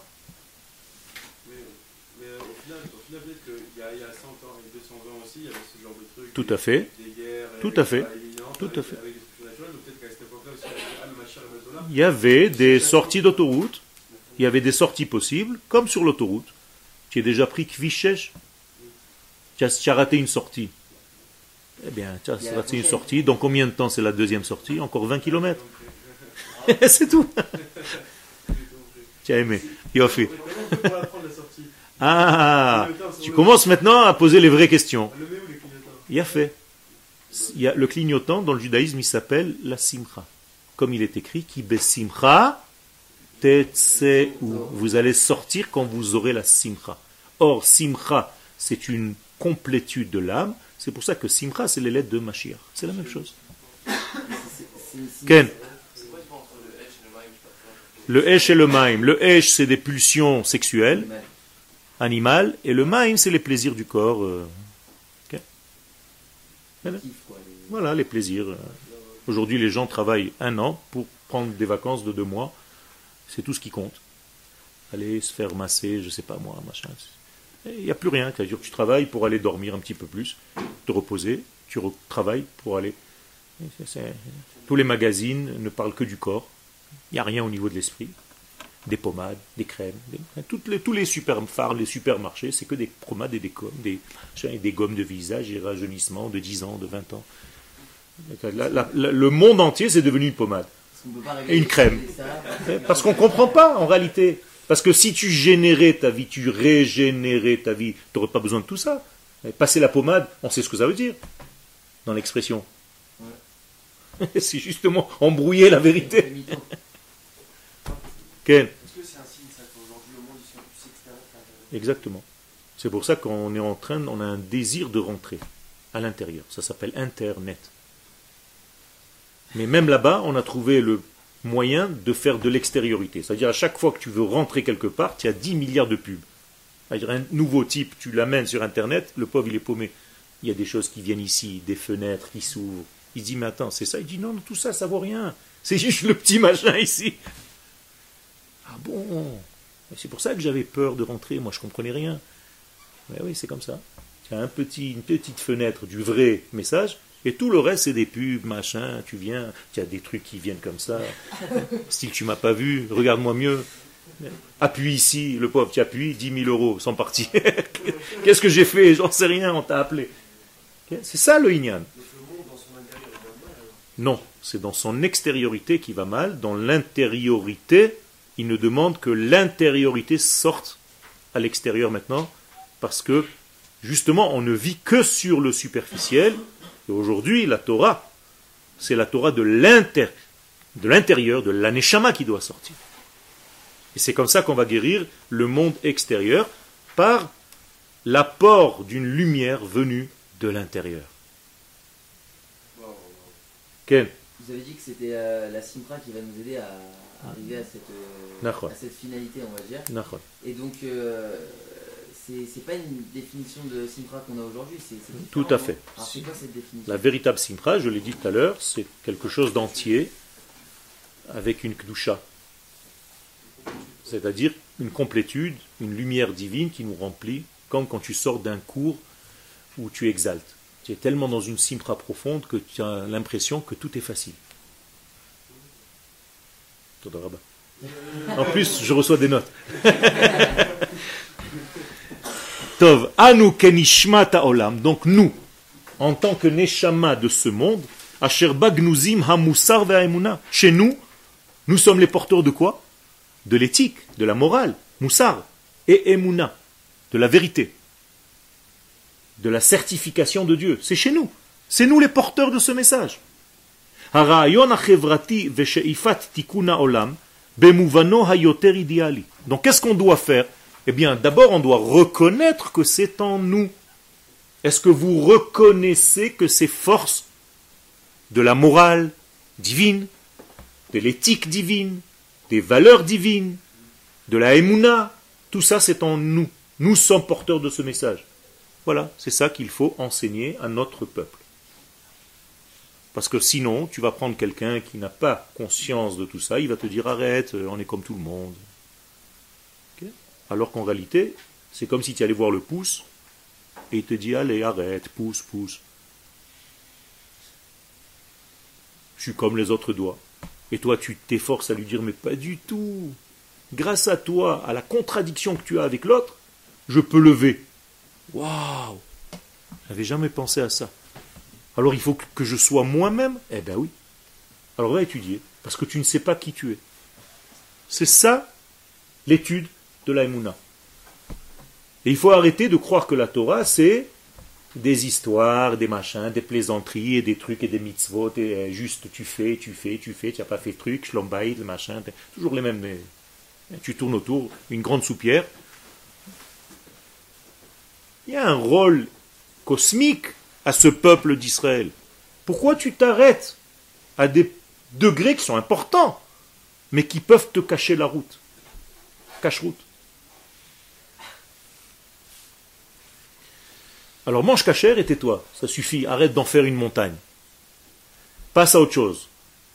Mais au final peut-être qu'il y a 100 ans et 200 ans aussi, il y avait ce genre de trucs. Tout à fait. Des guerres. Tout à fait. Éminentes, Tout à fait. Avec des structures naturelles, donc peut-être qu'à cette époque-là aussi, avec Al-Machar et Mazola. Il y avait des sorties d'autoroute. Il y avait des sorties possibles, comme sur l'autoroute. Tu as déjà pris Kvichesh. Tu as raté une sortie. Eh bien, tu as raté une sortie. Dans combien de temps c'est la deuxième sortie? Encore 20 km. C'est tout. Tu as aimé. Il a fait. Comment on peut apprendre la sortie? Ah, tu commences maintenant à poser les vraies questions. Le met où les clignotants? Il a fait. Il y a le clignotant dans le judaïsme, il s'appelle la simcha. Comme il est écrit, ki besimcha tetseu. Vous allez sortir quand vous aurez la simcha. Or, simcha, c'est une complétude de l'âme. C'est pour ça que simcha, c'est les lettres de Mashiach. C'est la même chose. Ken. Le esh et le maïm. Le esh, c'est des pulsions sexuelles, animales, et le maïm, c'est les plaisirs du corps. Ok. Voilà, les plaisirs. Aujourd'hui, les gens travaillent 1 an pour prendre des vacances de 2 mois. C'est tout ce qui compte. Aller se faire masser, je sais pas moi, machin. Il n'y a plus rien. C'est-à-dire que tu travailles pour aller dormir un petit peu plus, te reposer. Tu travailles pour aller. Tous les magazines ne parlent que du corps. Il n'y a rien au niveau de l'esprit. Des pommades, des crèmes, tous les les supermarchés, c'est que des pommades et des gommes de visage et rajeunissement de 10 ans, de 20 ans. Le monde entier, c'est devenu une pommade. Et une crème. Parce qu'on ne comprend pas, en réalité. Parce que si tu générais ta vie, tu régénérais ta vie, tu n'aurais pas besoin de tout ça. Passer la pommade, on sait ce que ça veut dire, dans l'expression. C'est justement embrouiller la vérité. Ken. Est-ce que c'est un signe ça qu'aujourd'hui le monde il soit plus extérieur qu'à l'intérieur? Exactement. C'est pour ça qu'on est on a un désir de rentrer à l'intérieur. Ça s'appelle Internet. Mais même là-bas, on a trouvé le moyen de faire de l'extériorité. C'est-à-dire à chaque fois que tu veux rentrer quelque part, tu as 10 milliards de pubs. C'est-à-dire un nouveau type, tu l'amènes sur Internet, le pauvre il est paumé. Il y a des choses qui viennent ici, des fenêtres qui s'ouvrent. Il dit, mais attends, c'est ça? Il dit, non, tout ça, ça vaut rien. C'est juste le petit machin ici. Ah bon? C'est pour ça que j'avais peur de rentrer, moi je comprenais rien. Mais oui, c'est comme ça. Tu as une petite fenêtre du vrai message, et tout le reste c'est des pubs, machin, tu viens, tu as des trucs qui viennent comme ça. Style, tu m'as pas vu, regarde-moi mieux. Appuie ici, le pauvre, tu appuies, 10 000 euros sont partis. Qu'est-ce que j'ai fait? J'en sais rien, on t'a appelé. C'est ça le Inyan. Non, c'est dans son extériorité qui va mal. Dans l'intériorité, il ne demande que l'intériorité sorte à l'extérieur maintenant, parce que justement, on ne vit que sur le superficiel. Et aujourd'hui, la Torah, c'est la Torah de l'intérieur, de l'aneshama qui doit sortir. Et c'est comme ça qu'on va guérir le monde extérieur par l'apport d'une lumière venue de l'intérieur. Ken? Vous avez dit que c'était la Simpra qui va nous aider à arriver à cette finalité, on va dire. Et donc, c'est pas une définition de Simpra qu'on a aujourd'hui, c'est tout à fait. Alors, c'est quoi cette définition? La véritable Simpra, je l'ai dit tout à l'heure, c'est quelque chose d'entier avec une Kedusha. C'est-à-dire une complétude, une lumière divine qui nous remplit, comme quand tu sors d'un cours où tu exaltes. Tu es tellement dans une Simpra profonde que tu as l'impression que tout est facile. En plus, je reçois des notes. Tov, anu kenishma ta'olam. Donc nous, en tant que neshama de ce monde, asher bagnuzim hamusar ve'aemuna. Chez nous, nous sommes les porteurs de quoi? De l'éthique, de la morale, musar, et emuna, de la vérité, de la certification de Dieu. C'est chez nous. C'est nous les porteurs de ce message. Donc qu'est-ce qu'on doit faire? Eh bien, d'abord, on doit reconnaître que c'est en nous. Est-ce que vous reconnaissez que ces forces de la morale divine, de l'éthique divine, des valeurs divines, de la émouna, tout ça c'est en nous. Nous sommes porteurs de ce message. Voilà, c'est ça qu'il faut enseigner à notre peuple. Parce que sinon, tu vas prendre quelqu'un qui n'a pas conscience de tout ça, il va te dire arrête, on est comme tout le monde. Okay? Alors qu'en réalité, c'est comme si tu allais voir le pouce et il te dit allez, arrête, pousse, pousse. Je suis comme les autres doigts. Et toi, tu t'efforces à lui dire mais pas du tout. Grâce à toi, à la contradiction que tu as avec l'autre, je peux lever. Waouh! Je n'avais jamais pensé à ça. Alors il faut que je sois moi-même? Eh bien oui. Alors va étudier, parce que tu ne sais pas qui tu es. C'est ça l'étude de la Emouna. Et il faut arrêter de croire que la Torah, c'est des histoires, des machins, des plaisanteries, et des trucs, et des mitzvot, et juste tu fais, tu n'as pas fait de truc, shlombaïd, le machin, toujours les mêmes. Tu tournes autour, une grande soupière. Il y a un rôle cosmique à ce peuple d'Israël. Pourquoi tu t'arrêtes à des degrés qui sont importants, mais qui peuvent te cacher la route? Cache-route. Alors mange cachère et tais-toi, ça suffit, arrête d'en faire une montagne. Passe à autre chose.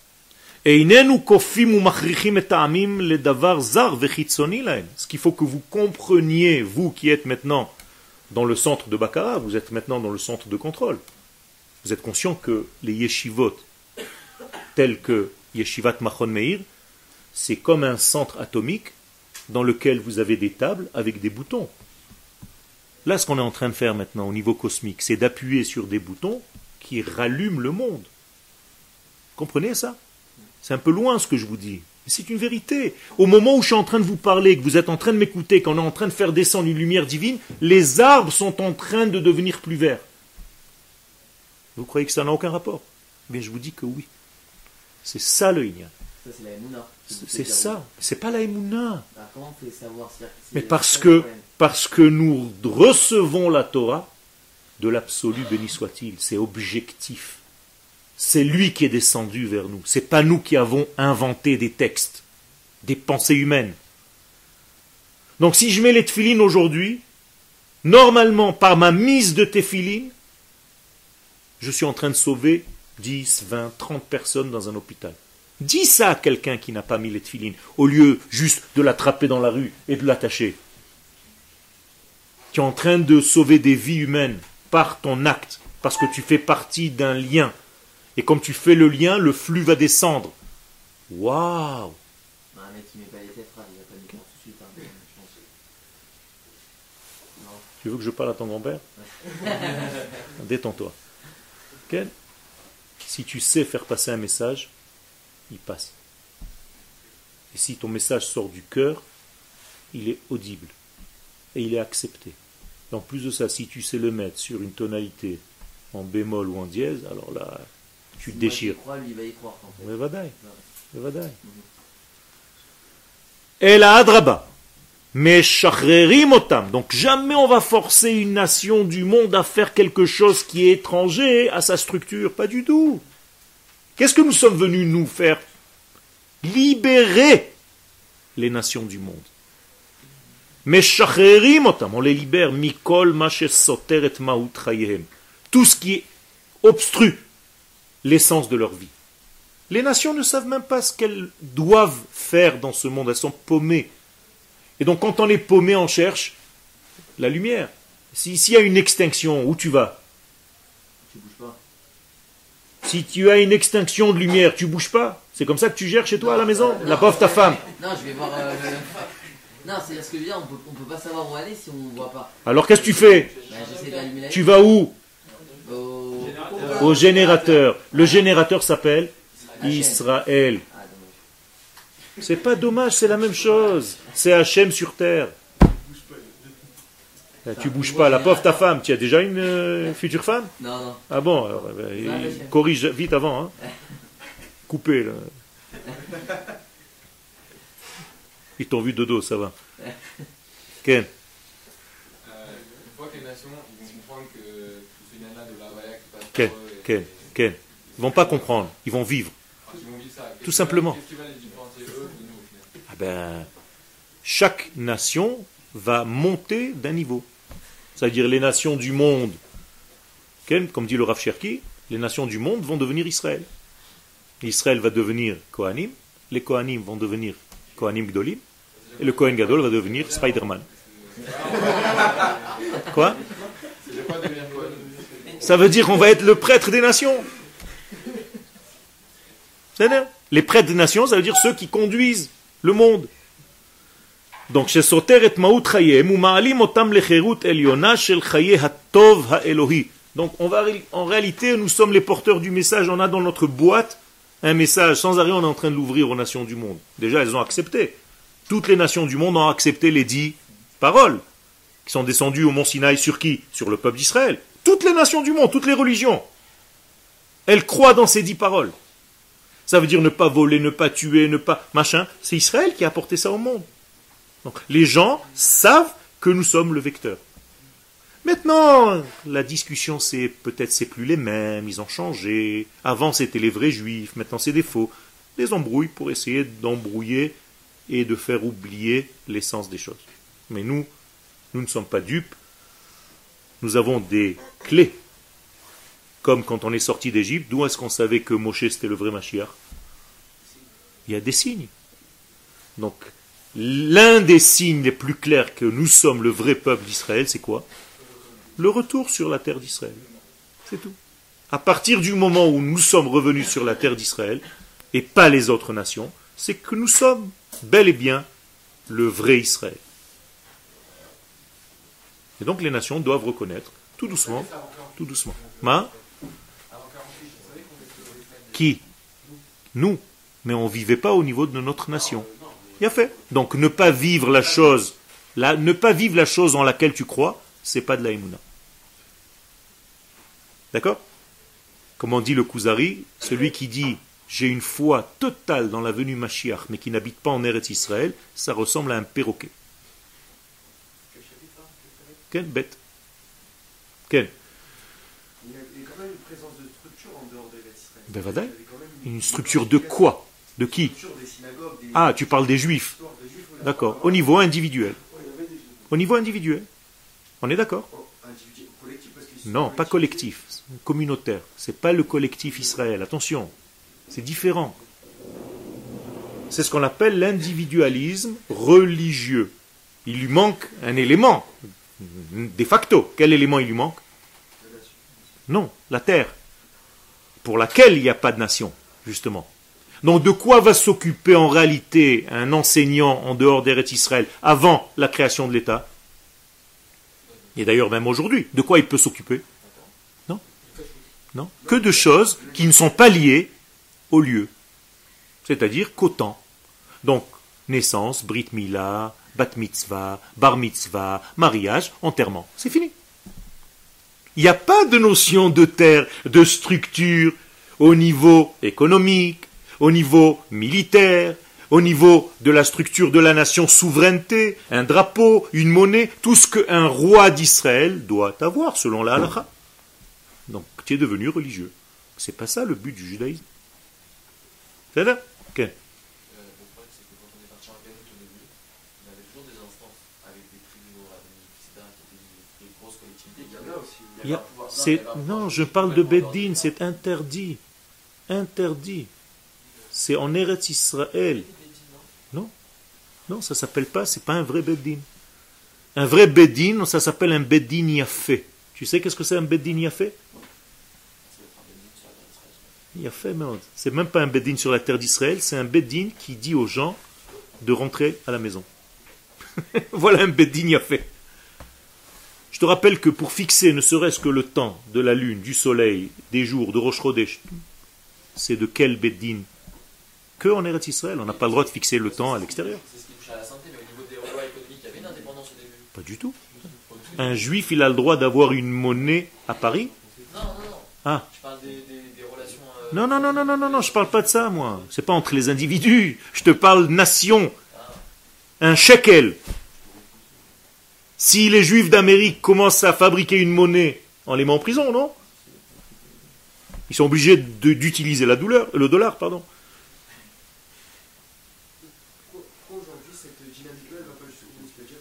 Ce qu'il faut que vous compreniez, vous qui êtes maintenant dans le centre de Baccara, vous êtes maintenant dans le centre de contrôle. Vous êtes conscient que les yeshivot, tels que Yeshivat Machon Meir, c'est comme un centre atomique dans lequel vous avez des tables avec des boutons. Là, ce qu'on est en train de faire maintenant au niveau cosmique, c'est d'appuyer sur des boutons qui rallument le monde. Comprenez ça? C'est un peu loin ce que je vous dis. Mais c'est une vérité. Au moment où je suis en train de vous parler, que vous êtes en train de m'écouter, qu'on est en train de faire descendre une lumière divine, les arbres sont en train de devenir plus verts. Vous croyez que ça n'a aucun rapport? Mais je vous dis que oui. C'est ça le Inyan. Ça, c'est la Emouna. C'est ça. C'est pas la Emouna. Alors, comment on peut savoir si mais parce que nous recevons la Torah de l'absolu, béni soit-il. C'est objectif. C'est lui qui est descendu vers nous. C'est pas nous qui avons inventé des textes, des pensées humaines. Donc si je mets les tefilines aujourd'hui, normalement par ma mise de tefilines, je suis en train de sauver 10, 20, 30 personnes dans un hôpital. Dis ça à quelqu'un qui n'a pas mis les tefilines, au lieu juste de l'attraper dans la rue et de l'attacher. Tu es en train de sauver des vies humaines par ton acte, parce que tu fais partie d'un lien. Et comme tu fais le lien, le flux va descendre. Waouh! Un mec qui met pas les téphrases, il va pas dire tout de suite. Je pense. Non. Tu veux que je parle à ton grand-père? Détends-toi. Okay? Si tu sais faire passer un message, il passe. Et si ton message sort du cœur, il est audible. Et il est accepté. Et en plus de ça, si tu sais le mettre sur une tonalité en bémol ou en dièse, alors là... tu te déchires. Crois, lui, il va y croire, en fait. Mais vadaï. El Adraba. Mais Shachrerim Otam. Donc jamais on va forcer une nation du monde à faire quelque chose qui est étranger à sa structure. Pas du tout. Qu'est-ce que nous sommes venus nous faire? Libérer les nations du monde. Mais Shachrerim Otam. On les libère. Mikol Mashe Soter et Maout Chayehem. Tout ce qui obstrue l'essence de leur vie. Les nations ne savent même pas ce qu'elles doivent faire dans ce monde. Elles sont paumées. Et donc quand on est paumé, on cherche la lumière. S'il y a une extinction, où tu vas? Tu bouges pas. Si tu as une extinction de lumière, tu bouges pas? C'est comme ça que tu gères chez toi à la maison? La pauvre ta femme. Non, je vais voir... Non, c'est ce que je veux dire, on peut pas savoir où aller si on ne voit pas. Alors qu'est-ce que tu fais? J'essaie d'allumer la lumière. Tu vas où? Au générateur. Le générateur s'appelle Israël. C'est pas dommage, c'est la même chose. C'est Hachem sur terre. Là, tu bouges pas. La pauvre ta femme, tu as déjà une future femme? Non. Ah bon, alors, corrige vite avant. Hein. Coupez. Là. Ils t'ont vu de dos, ça va. Ken? Une fois que les nations ils vont comprendre que ce nana de la Vaya qui passe par eux... Ken. Ils vont pas comprendre, ils vont vivre. Ils vont vivre ça. Tout simplement. Qu'est-ce qui va les différencier eux de nous au Ah final? chaque nation va monter d'un niveau. C'est-à-dire les nations du monde, comme dit le Rav Cherki, les nations du monde vont devenir Israël. Israël va devenir Kohanim, les Kohanim vont devenir Kohanim Gdolim, et le Kohen Gadol va devenir Spider-Man. Quoi? Ça veut dire qu'on va être le prêtre des nations. Les prêtres des nations, ça veut dire ceux qui conduisent le monde. Donc, chez Soter et Maout Chayem, ou Ma'alim Otam Lecherut Eliona Shel Chaye Hatov Ha'elohi. Donc, en réalité, nous sommes les porteurs du message. On a dans notre boîte un message. Sans arrêt, on est en train de l'ouvrir aux nations du monde. Déjà, elles ont accepté. Toutes les nations du monde ont accepté les 10 paroles qui sont descendues au mont Sinaï sur qui? Sur le peuple d'Israël. Toutes les nations du monde, toutes les religions. Elles croient dans ces 10 paroles. Ça veut dire ne pas voler, ne pas tuer, ne pas... machin. C'est Israël qui a apporté ça au monde. Donc, les gens savent que nous sommes le vecteur. Maintenant, la discussion, c'est plus les mêmes, ils ont changé. Avant, c'était les vrais juifs, maintenant, c'est des faux. Les embrouilles pour essayer d'embrouiller et de faire oublier l'essence des choses. Mais nous ne sommes pas dupes. Nous avons des clés. Comme quand on est sorti d'Égypte, d'où est-ce qu'on savait que Moshe c'était le vrai Mashiach? Il y a des signes. Donc, l'un des signes les plus clairs que nous sommes le vrai peuple d'Israël, c'est quoi? Le retour sur la terre d'Israël. C'est tout. À partir du moment où nous sommes revenus sur la terre d'Israël, et pas les autres nations, c'est que nous sommes bel et bien le vrai Israël. Et donc les nations doivent reconnaître, tout doucement. Qui? Nous. Mais on ne vivait pas au niveau de notre nation. Il a fait. Donc ne pas vivre la chose en laquelle tu crois, c'est pas de la Emouna. D'accord? Comme on dit le Kuzari, celui qui dit j'ai une foi totale dans la venue Mashiach, mais qui n'habite pas en Eretz Israël, ça ressemble à un perroquet. Quel bête? Quel? Il y a quand même une présence de structure en dehors d'Eretz Israël. Ben vadaï. Une structure de quoi? De qui? Ah, tu parles des juifs. D'accord. Au niveau individuel. Au niveau individuel. On est d'accord? Non, pas collectif. Communautaire. C'est pas le collectif Israël. Attention. C'est différent. C'est ce qu'on appelle l'individualisme religieux. Il lui manque un élément. De facto. Quel élément il lui manque? Non, la terre. Pour laquelle il n'y a pas de nation, justement. Donc de quoi va s'occuper en réalité un enseignant en dehors d'Eretz Israël avant la création de l'État? Et d'ailleurs même aujourd'hui, de quoi il peut s'occuper? Non, que de choses qui ne sont pas liées au lieu. C'est-à-dire qu'au temps. Donc, naissance, brit mila, bat mitzvah, bar mitzvah, mariage, enterrement. C'est fini. Il n'y a pas de notion de terre, de structure au niveau économique, au niveau militaire, au niveau de la structure de la nation, souveraineté, un drapeau, une monnaie, tout ce qu'un roi d'Israël doit avoir selon la halakha. Donc tu es devenu religieux. C'est pas ça le but du judaïsme. C'est là? Ok. Le problème, c'est que quand on est parti en Galut au début, on avait toujours des instances avec des tribunaux rabbiniques, etc., qui étaient des grosses collectivités. Il y avait aussi. Non, je parle de Beddin, c'est interdit. Interdit. C'est en Eretz Israël. Non, non, ça s'appelle pas, c'est pas un vrai Beddin. Un vrai Beddin, ça s'appelle un Beddin Yafé. Tu sais qu'est-ce que c'est un Beddin Yafé? Yafé, mais c'est même pas un Beddin sur la terre d'Israël, c'est un Beddin qui dit aux gens de rentrer à la maison. Voilà un Beddin Yafé. Je te rappelle que pour fixer ne serait-ce que le temps de la lune, du soleil, des jours, de Rosh Chodesh, c'est de quel Beddin? Que en Eretz Israël. On n'a pas le droit de fixer le temps à l'extérieur. C'est ce qui touche à la santé, mais au niveau des rois économiques, il y avait une indépendance au début. Pas du tout. Un juif, il a le droit d'avoir une monnaie à Paris? Non, non, non. Ah. Je parle des relations. Non, je parle pas de ça, moi. C'est pas entre les individus. Je te parle nation. Un shekel. Si les juifs d'Amérique commencent à fabriquer une monnaie, on les met en prison, non? Ils sont obligés d'utiliser le dollar, pardon. Pourquoi aujourd'hui cette dynamique-là ne va pas jusqu'au bout? C'est-à-dire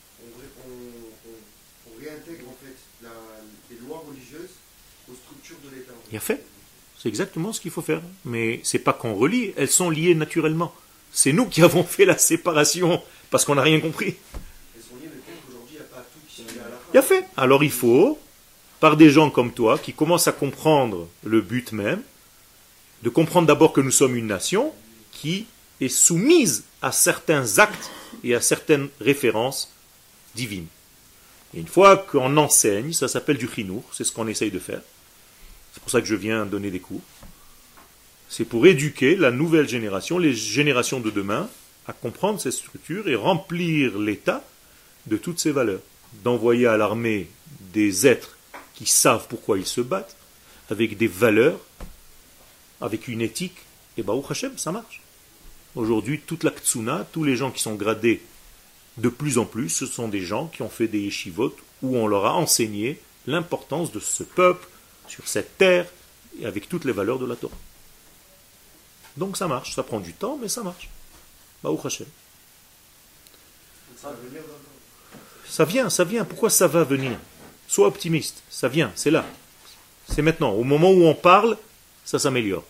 qu'on réintègre en fait les lois religieuses aux structures de l'État. Il y a fait. C'est exactement ce qu'il faut faire. Mais c'est pas qu'on relie, elles sont liées naturellement. C'est nous qui avons fait la séparation parce qu'on n'a rien compris. Elles sont liées, mais peut-être qu'aujourd'hui il n'y a pas tout qui est à la fin. Il y a fait. Alors il faut, par des gens comme toi, qui commencent à comprendre le but même, de comprendre d'abord que nous sommes une nation qui est soumise à certains actes et à certaines références divines. Et une fois qu'on enseigne, ça s'appelle du chinour, c'est ce qu'on essaye de faire. C'est pour ça que je viens donner des cours. C'est pour éduquer la nouvelle génération, les générations de demain, à comprendre ces structures et remplir l'État de toutes ces valeurs. D'envoyer à l'armée des êtres qui savent pourquoi ils se battent, avec des valeurs, avec une éthique, et Baruch Hashem, ça marche. Aujourd'hui, toute la Ktsuna, tous les gens qui sont gradés de plus en plus, ce sont des gens qui ont fait des yeshivot où on leur a enseigné l'importance de ce peuple sur cette terre et avec toutes les valeurs de la Torah. Donc ça marche, ça prend du temps, mais ça marche. Baruch Hashem. Ça vient. Pourquoi ça va venir? Sois optimiste, ça vient, c'est là. C'est maintenant. Au moment où on parle, ça s'améliore.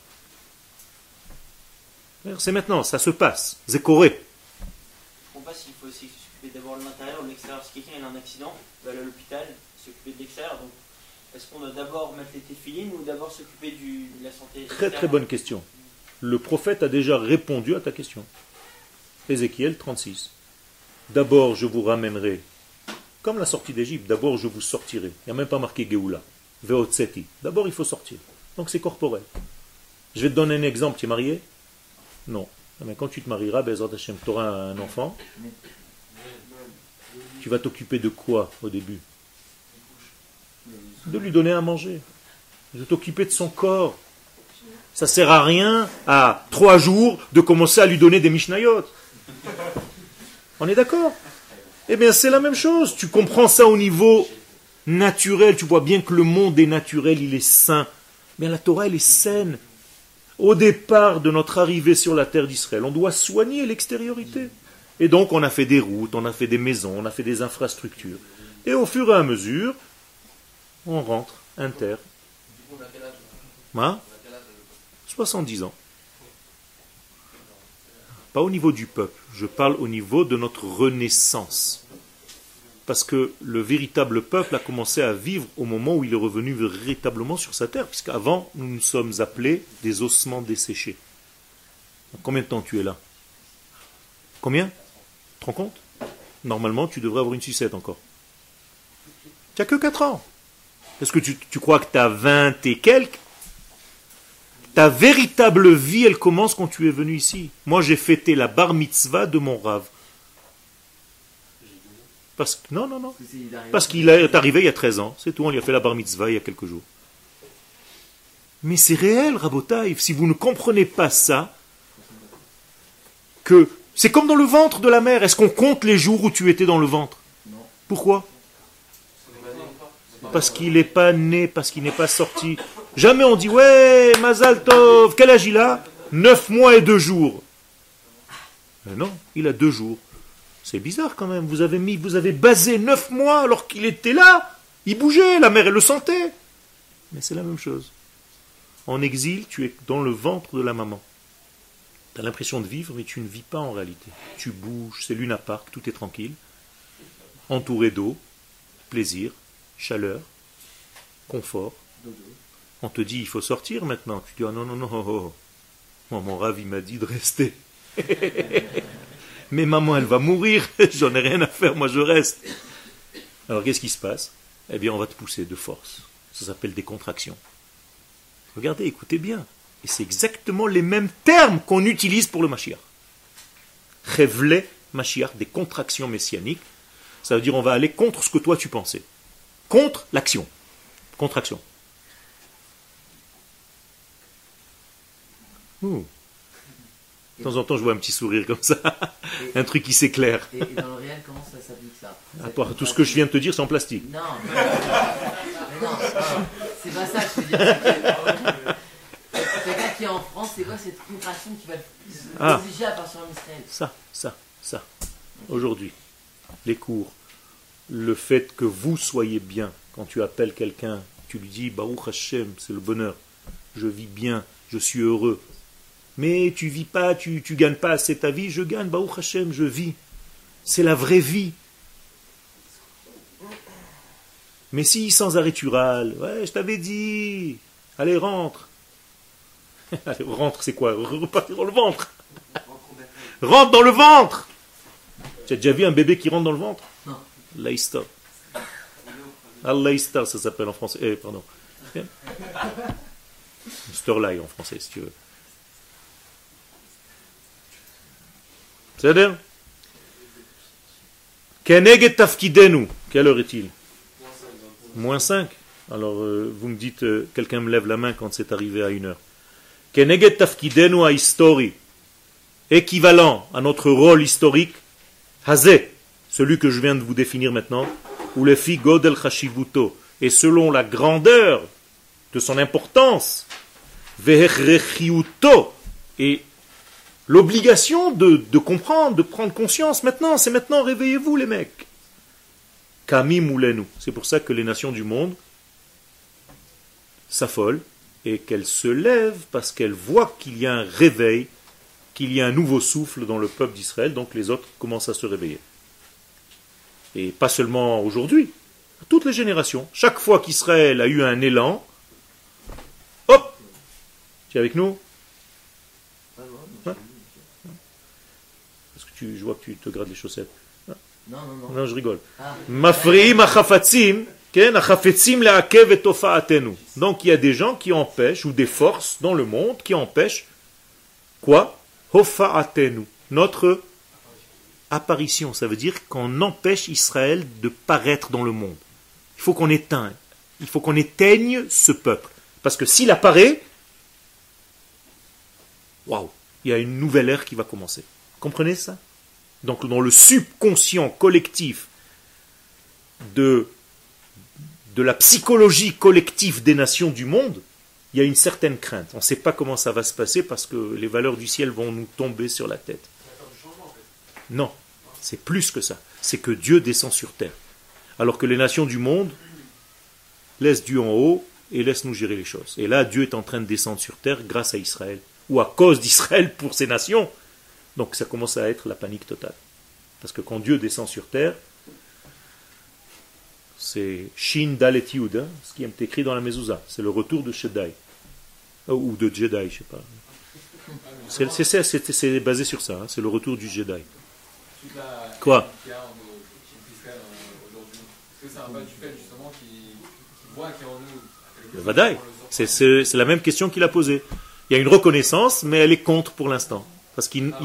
C'est maintenant, ça se passe. C'est correct. Je ne comprends pas s'il faut aussi s'occuper d'abord de l'intérieur ou de l'extérieur. Si quelqu'un a un accident, il va aller à l'hôpital, s'occuper de l'extérieur. Donc, est-ce qu'on doit d'abord mettre les téphilines ou d'abord s'occuper de la santé extérieure? Très bonne question. Le prophète a déjà répondu à ta question. Ézéchiel 36. D'abord, je vous ramènerai, comme la sortie d'Égypte, d'abord je vous sortirai. Il n'y a même pas marqué Géoula. Veotseti. D'abord, il faut sortir. Donc c'est corporel. Je vais te donner un exemple. Tu es marié? Non. Mais quand tu te marieras, Bezrat Hashem, tu auras un enfant. Tu vas t'occuper de quoi au début? De lui donner à manger. De t'occuper de son corps. Ça ne sert à rien à 3 jours de commencer à lui donner des mishnayot. On est d'accord? Eh bien c'est la même chose. Tu comprends ça au niveau naturel. Tu vois bien que le monde est naturel, il est sain. Mais la Torah, elle est saine. Au départ de notre arrivée sur la terre d'Israël, on doit soigner l'extériorité. Et donc on a fait des routes, on a fait des maisons, on a fait des infrastructures. Et au fur et à mesure, on rentre, inter. 70 ans. Pas au niveau du peuple, je parle au niveau de notre renaissance. Parce que le véritable peuple a commencé à vivre au moment où il est revenu véritablement sur sa terre, puisqu'avant, nous nous sommes appelés des ossements desséchés. Combien de temps tu es là? Combien? Tu te rends compte? Normalement, tu devrais avoir une sucette encore. Tu n'as que 4 ans. Est-ce que tu crois que tu as 20 et quelques? Ta véritable vie, elle commence quand tu es venu ici. Moi, j'ai fêté la bar mitzvah de mon rave. Non. Parce qu'il est arrivé il y a 13 ans. C'est tout, on lui a fait la bar mitzvah il y a quelques jours. Mais c'est réel, Rabotaï. Si vous ne comprenez pas ça, que c'est comme dans le ventre de la mère. Est-ce qu'on compte les jours où tu étais dans le ventre? Non. Pourquoi? Parce qu'il n'est pas né, parce qu'il n'est pas sorti. Jamais on dit, ouais, Mazal Tov, quel âge il a? 9 mois et 2 jours. Mais non, il a 2 jours. C'est bizarre quand même, vous avez basé 9 mois alors qu'il était là, il bougeait, la mère elle le sentait. Mais c'est la même chose. En exil, tu es dans le ventre de la maman. Tu as l'impression de vivre, mais tu ne vis pas en réalité. Tu bouges, c'est Luna Park, tout est tranquille, entouré d'eau, plaisir, chaleur, confort. On te dit, il faut sortir maintenant. Tu dis, oh non, non, non, oh, oh. Moi, mon Rav, il m'a dit de rester. Mais maman, elle va mourir, j'en ai rien à faire, moi je reste. Alors qu'est-ce qui se passe? Eh bien, on va te pousser de force. Ça s'appelle des contractions. Regardez, écoutez bien. Et c'est exactement les mêmes termes qu'on utilise pour le Mashiach. Chevle Mashiach, des contractions messianiques. Ça veut dire on va aller contre ce que toi tu pensais. Contre l'action. Contraction. Ouh. De temps en temps, je vois un petit sourire comme ça. Un truc qui s'éclaire. Et dans le réel, comment ça s'applique ça? Tout ce que je viens de te dire, c'est en plastique. Non, c'est pas ça que je veux dire. Quelqu'un qui est en France, c'est quoi cette contraction qui va l'obliger à partir en Israël? Ça. Aujourd'hui, les cours, le fait que vous soyez bien, quand tu appelles quelqu'un, tu lui dis Baruch Hashem, c'est le bonheur, je vis bien, je suis heureux. Mais tu vis pas, tu gagnes pas assez ta vie, je gagne, Baruch Hashem, je vis. C'est la vraie vie. Mais si sans arrêt tu râles, ouais, je t'avais dit, allez rentre. Allez, rentre, c'est quoi? Repartir dans le ventre. Rentre dans le ventre. Tu as déjà vu un bébé qui rentre dans le ventre? Non. Laïstar. Al-Laïstar, ça s'appelle en français. Pardon. Sterlai en français, si tu veux. C'est-à-dire Keneged tafkidenu. Quelle heure est-il? -5. Alors, vous me dites, quelqu'un me lève la main quand c'est arrivé à 1h. Keneged tafkidenu a histori. Équivalent à notre rôle historique. Hazé, celui que je viens de vous définir maintenant. Ou le fi godel chashivuto. Et selon la grandeur de son importance. Vehechrechiuto. Et l'obligation de comprendre, de prendre conscience maintenant, c'est maintenant, réveillez-vous les mecs. Kami moulenu. C'est pour ça que les nations du monde s'affolent et qu'elles se lèvent parce qu'elles voient qu'il y a un réveil, qu'il y a un nouveau souffle dans le peuple d'Israël, donc les autres commencent à se réveiller. Et pas seulement aujourd'hui, toutes les générations. Chaque fois qu'Israël a eu un élan, hop, tu es avec nous? Je vois que tu te grades les chaussettes. Non, je rigole. Mafriim achafatzim, achafetzim le'akev et tofa'atenu. Donc il y a des gens qui empêchent, ou des forces dans le monde qui empêchent, quoi? Hofa'atenu, notre apparition. Ça veut dire qu'on empêche Israël de paraître dans le monde. Il faut qu'on éteigne ce peuple. Parce que s'il apparaît, waouh, il y a une nouvelle ère qui va commencer. Comprenez ça? Donc dans le subconscient collectif de la psychologie collective des nations du monde, il y a une certaine crainte. On ne sait pas comment ça va se passer parce que les valeurs du ciel vont nous tomber sur la tête. Non, c'est plus que ça. C'est que Dieu descend sur terre. Alors que les nations du monde laissent Dieu en haut et laissent nous gérer les choses. Et là, Dieu est en train de descendre sur terre grâce à Israël, ou à cause d'Israël pour ces nations. Donc ça commence à être la panique totale. Parce que quand Dieu descend sur terre, c'est Shin Dalet Yud, ce qui est écrit dans la Mezouza. C'est le retour de Shaddai. Ou de Jedi, je ne sais pas. C'est basé sur ça, c'est le retour du Jedi. Quoi? Le Vadaï. C'est la même question qu'il a posée. Il y a une reconnaissance, mais elle est contre pour l'instant. Parce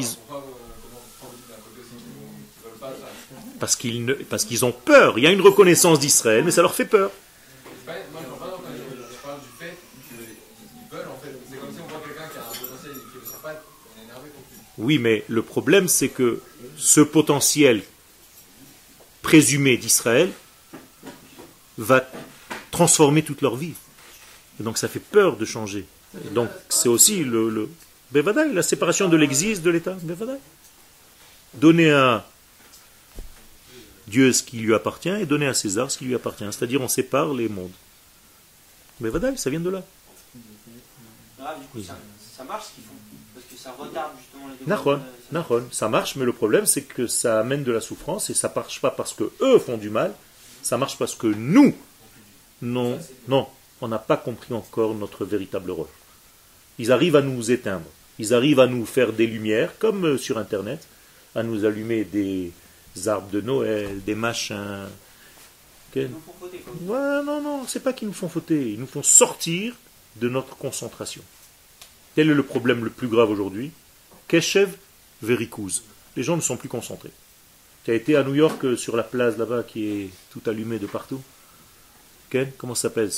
qu'ils ont peur. Il y a une reconnaissance d'Israël, mais ça leur fait peur. Moi, je parle du fait qu'ils veulent, en fait. C'est comme si on voit quelqu'un qui a un potentiel et qui ne le sait pas Oui, mais le problème, c'est que ce potentiel présumé d'Israël va transformer toute leur vie. Et donc ça fait peur de changer. Et donc c'est aussi le Bevadaï, la séparation de l'exil de l'État. Bevadaï. Donner à Dieu ce qui lui appartient et donner à César ce qui lui appartient. C'est-à-dire on sépare les mondes. Bevadaï, ça vient de là. Ah, du coup, ça marche ce qu'ils font, parce que ça retarde justement les Nahon, ça marche, mais le problème c'est que ça amène de la souffrance et ça ne marche pas parce que eux font du mal, ça marche parce que nous, non, on n'a pas compris encore notre véritable rôle. Ils arrivent à nous éteindre, ils arrivent à nous faire des lumières, comme sur Internet, à nous allumer des arbres de Noël, des machins. Ils nous font fauter, quoi. Ouais, non, c'est pas qu'ils nous font fauter, ils nous font sortir de notre concentration. Quel est le problème le plus grave aujourd'hui? Keshev verikouz. Les gens ne sont plus concentrés. Tu as été à New York sur la place là-bas qui est tout allumée de partout? Comment ça s'appelle?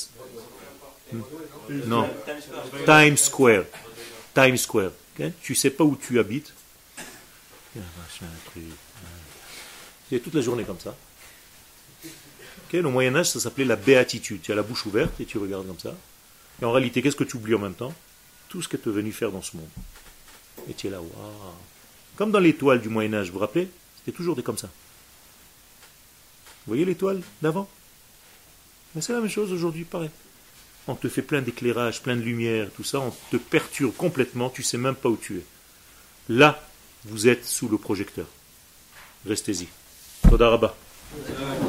Non. Times Square. Times Square. Tu sais pas où tu habites. C'est toute la journée comme ça. Au Moyen-Âge, ça s'appelait la béatitude. Tu as la bouche ouverte et tu regardes comme ça. Et en réalité, qu'est-ce que tu oublies en même temps? Tout ce que tu es venu faire dans ce monde. Et tu es là, waouh. Comme dans l'étoile du Moyen-Âge, vous vous rappelez? C'était toujours des comme ça. Vous voyez l'étoile d'avant? Mais c'est la même chose aujourd'hui, pareil. On te fait plein d'éclairage, plein de lumière, tout ça, on te perturbe complètement, tu ne sais même pas où tu es. Là, vous êtes sous le projecteur. Restez-y. Toda Rabba.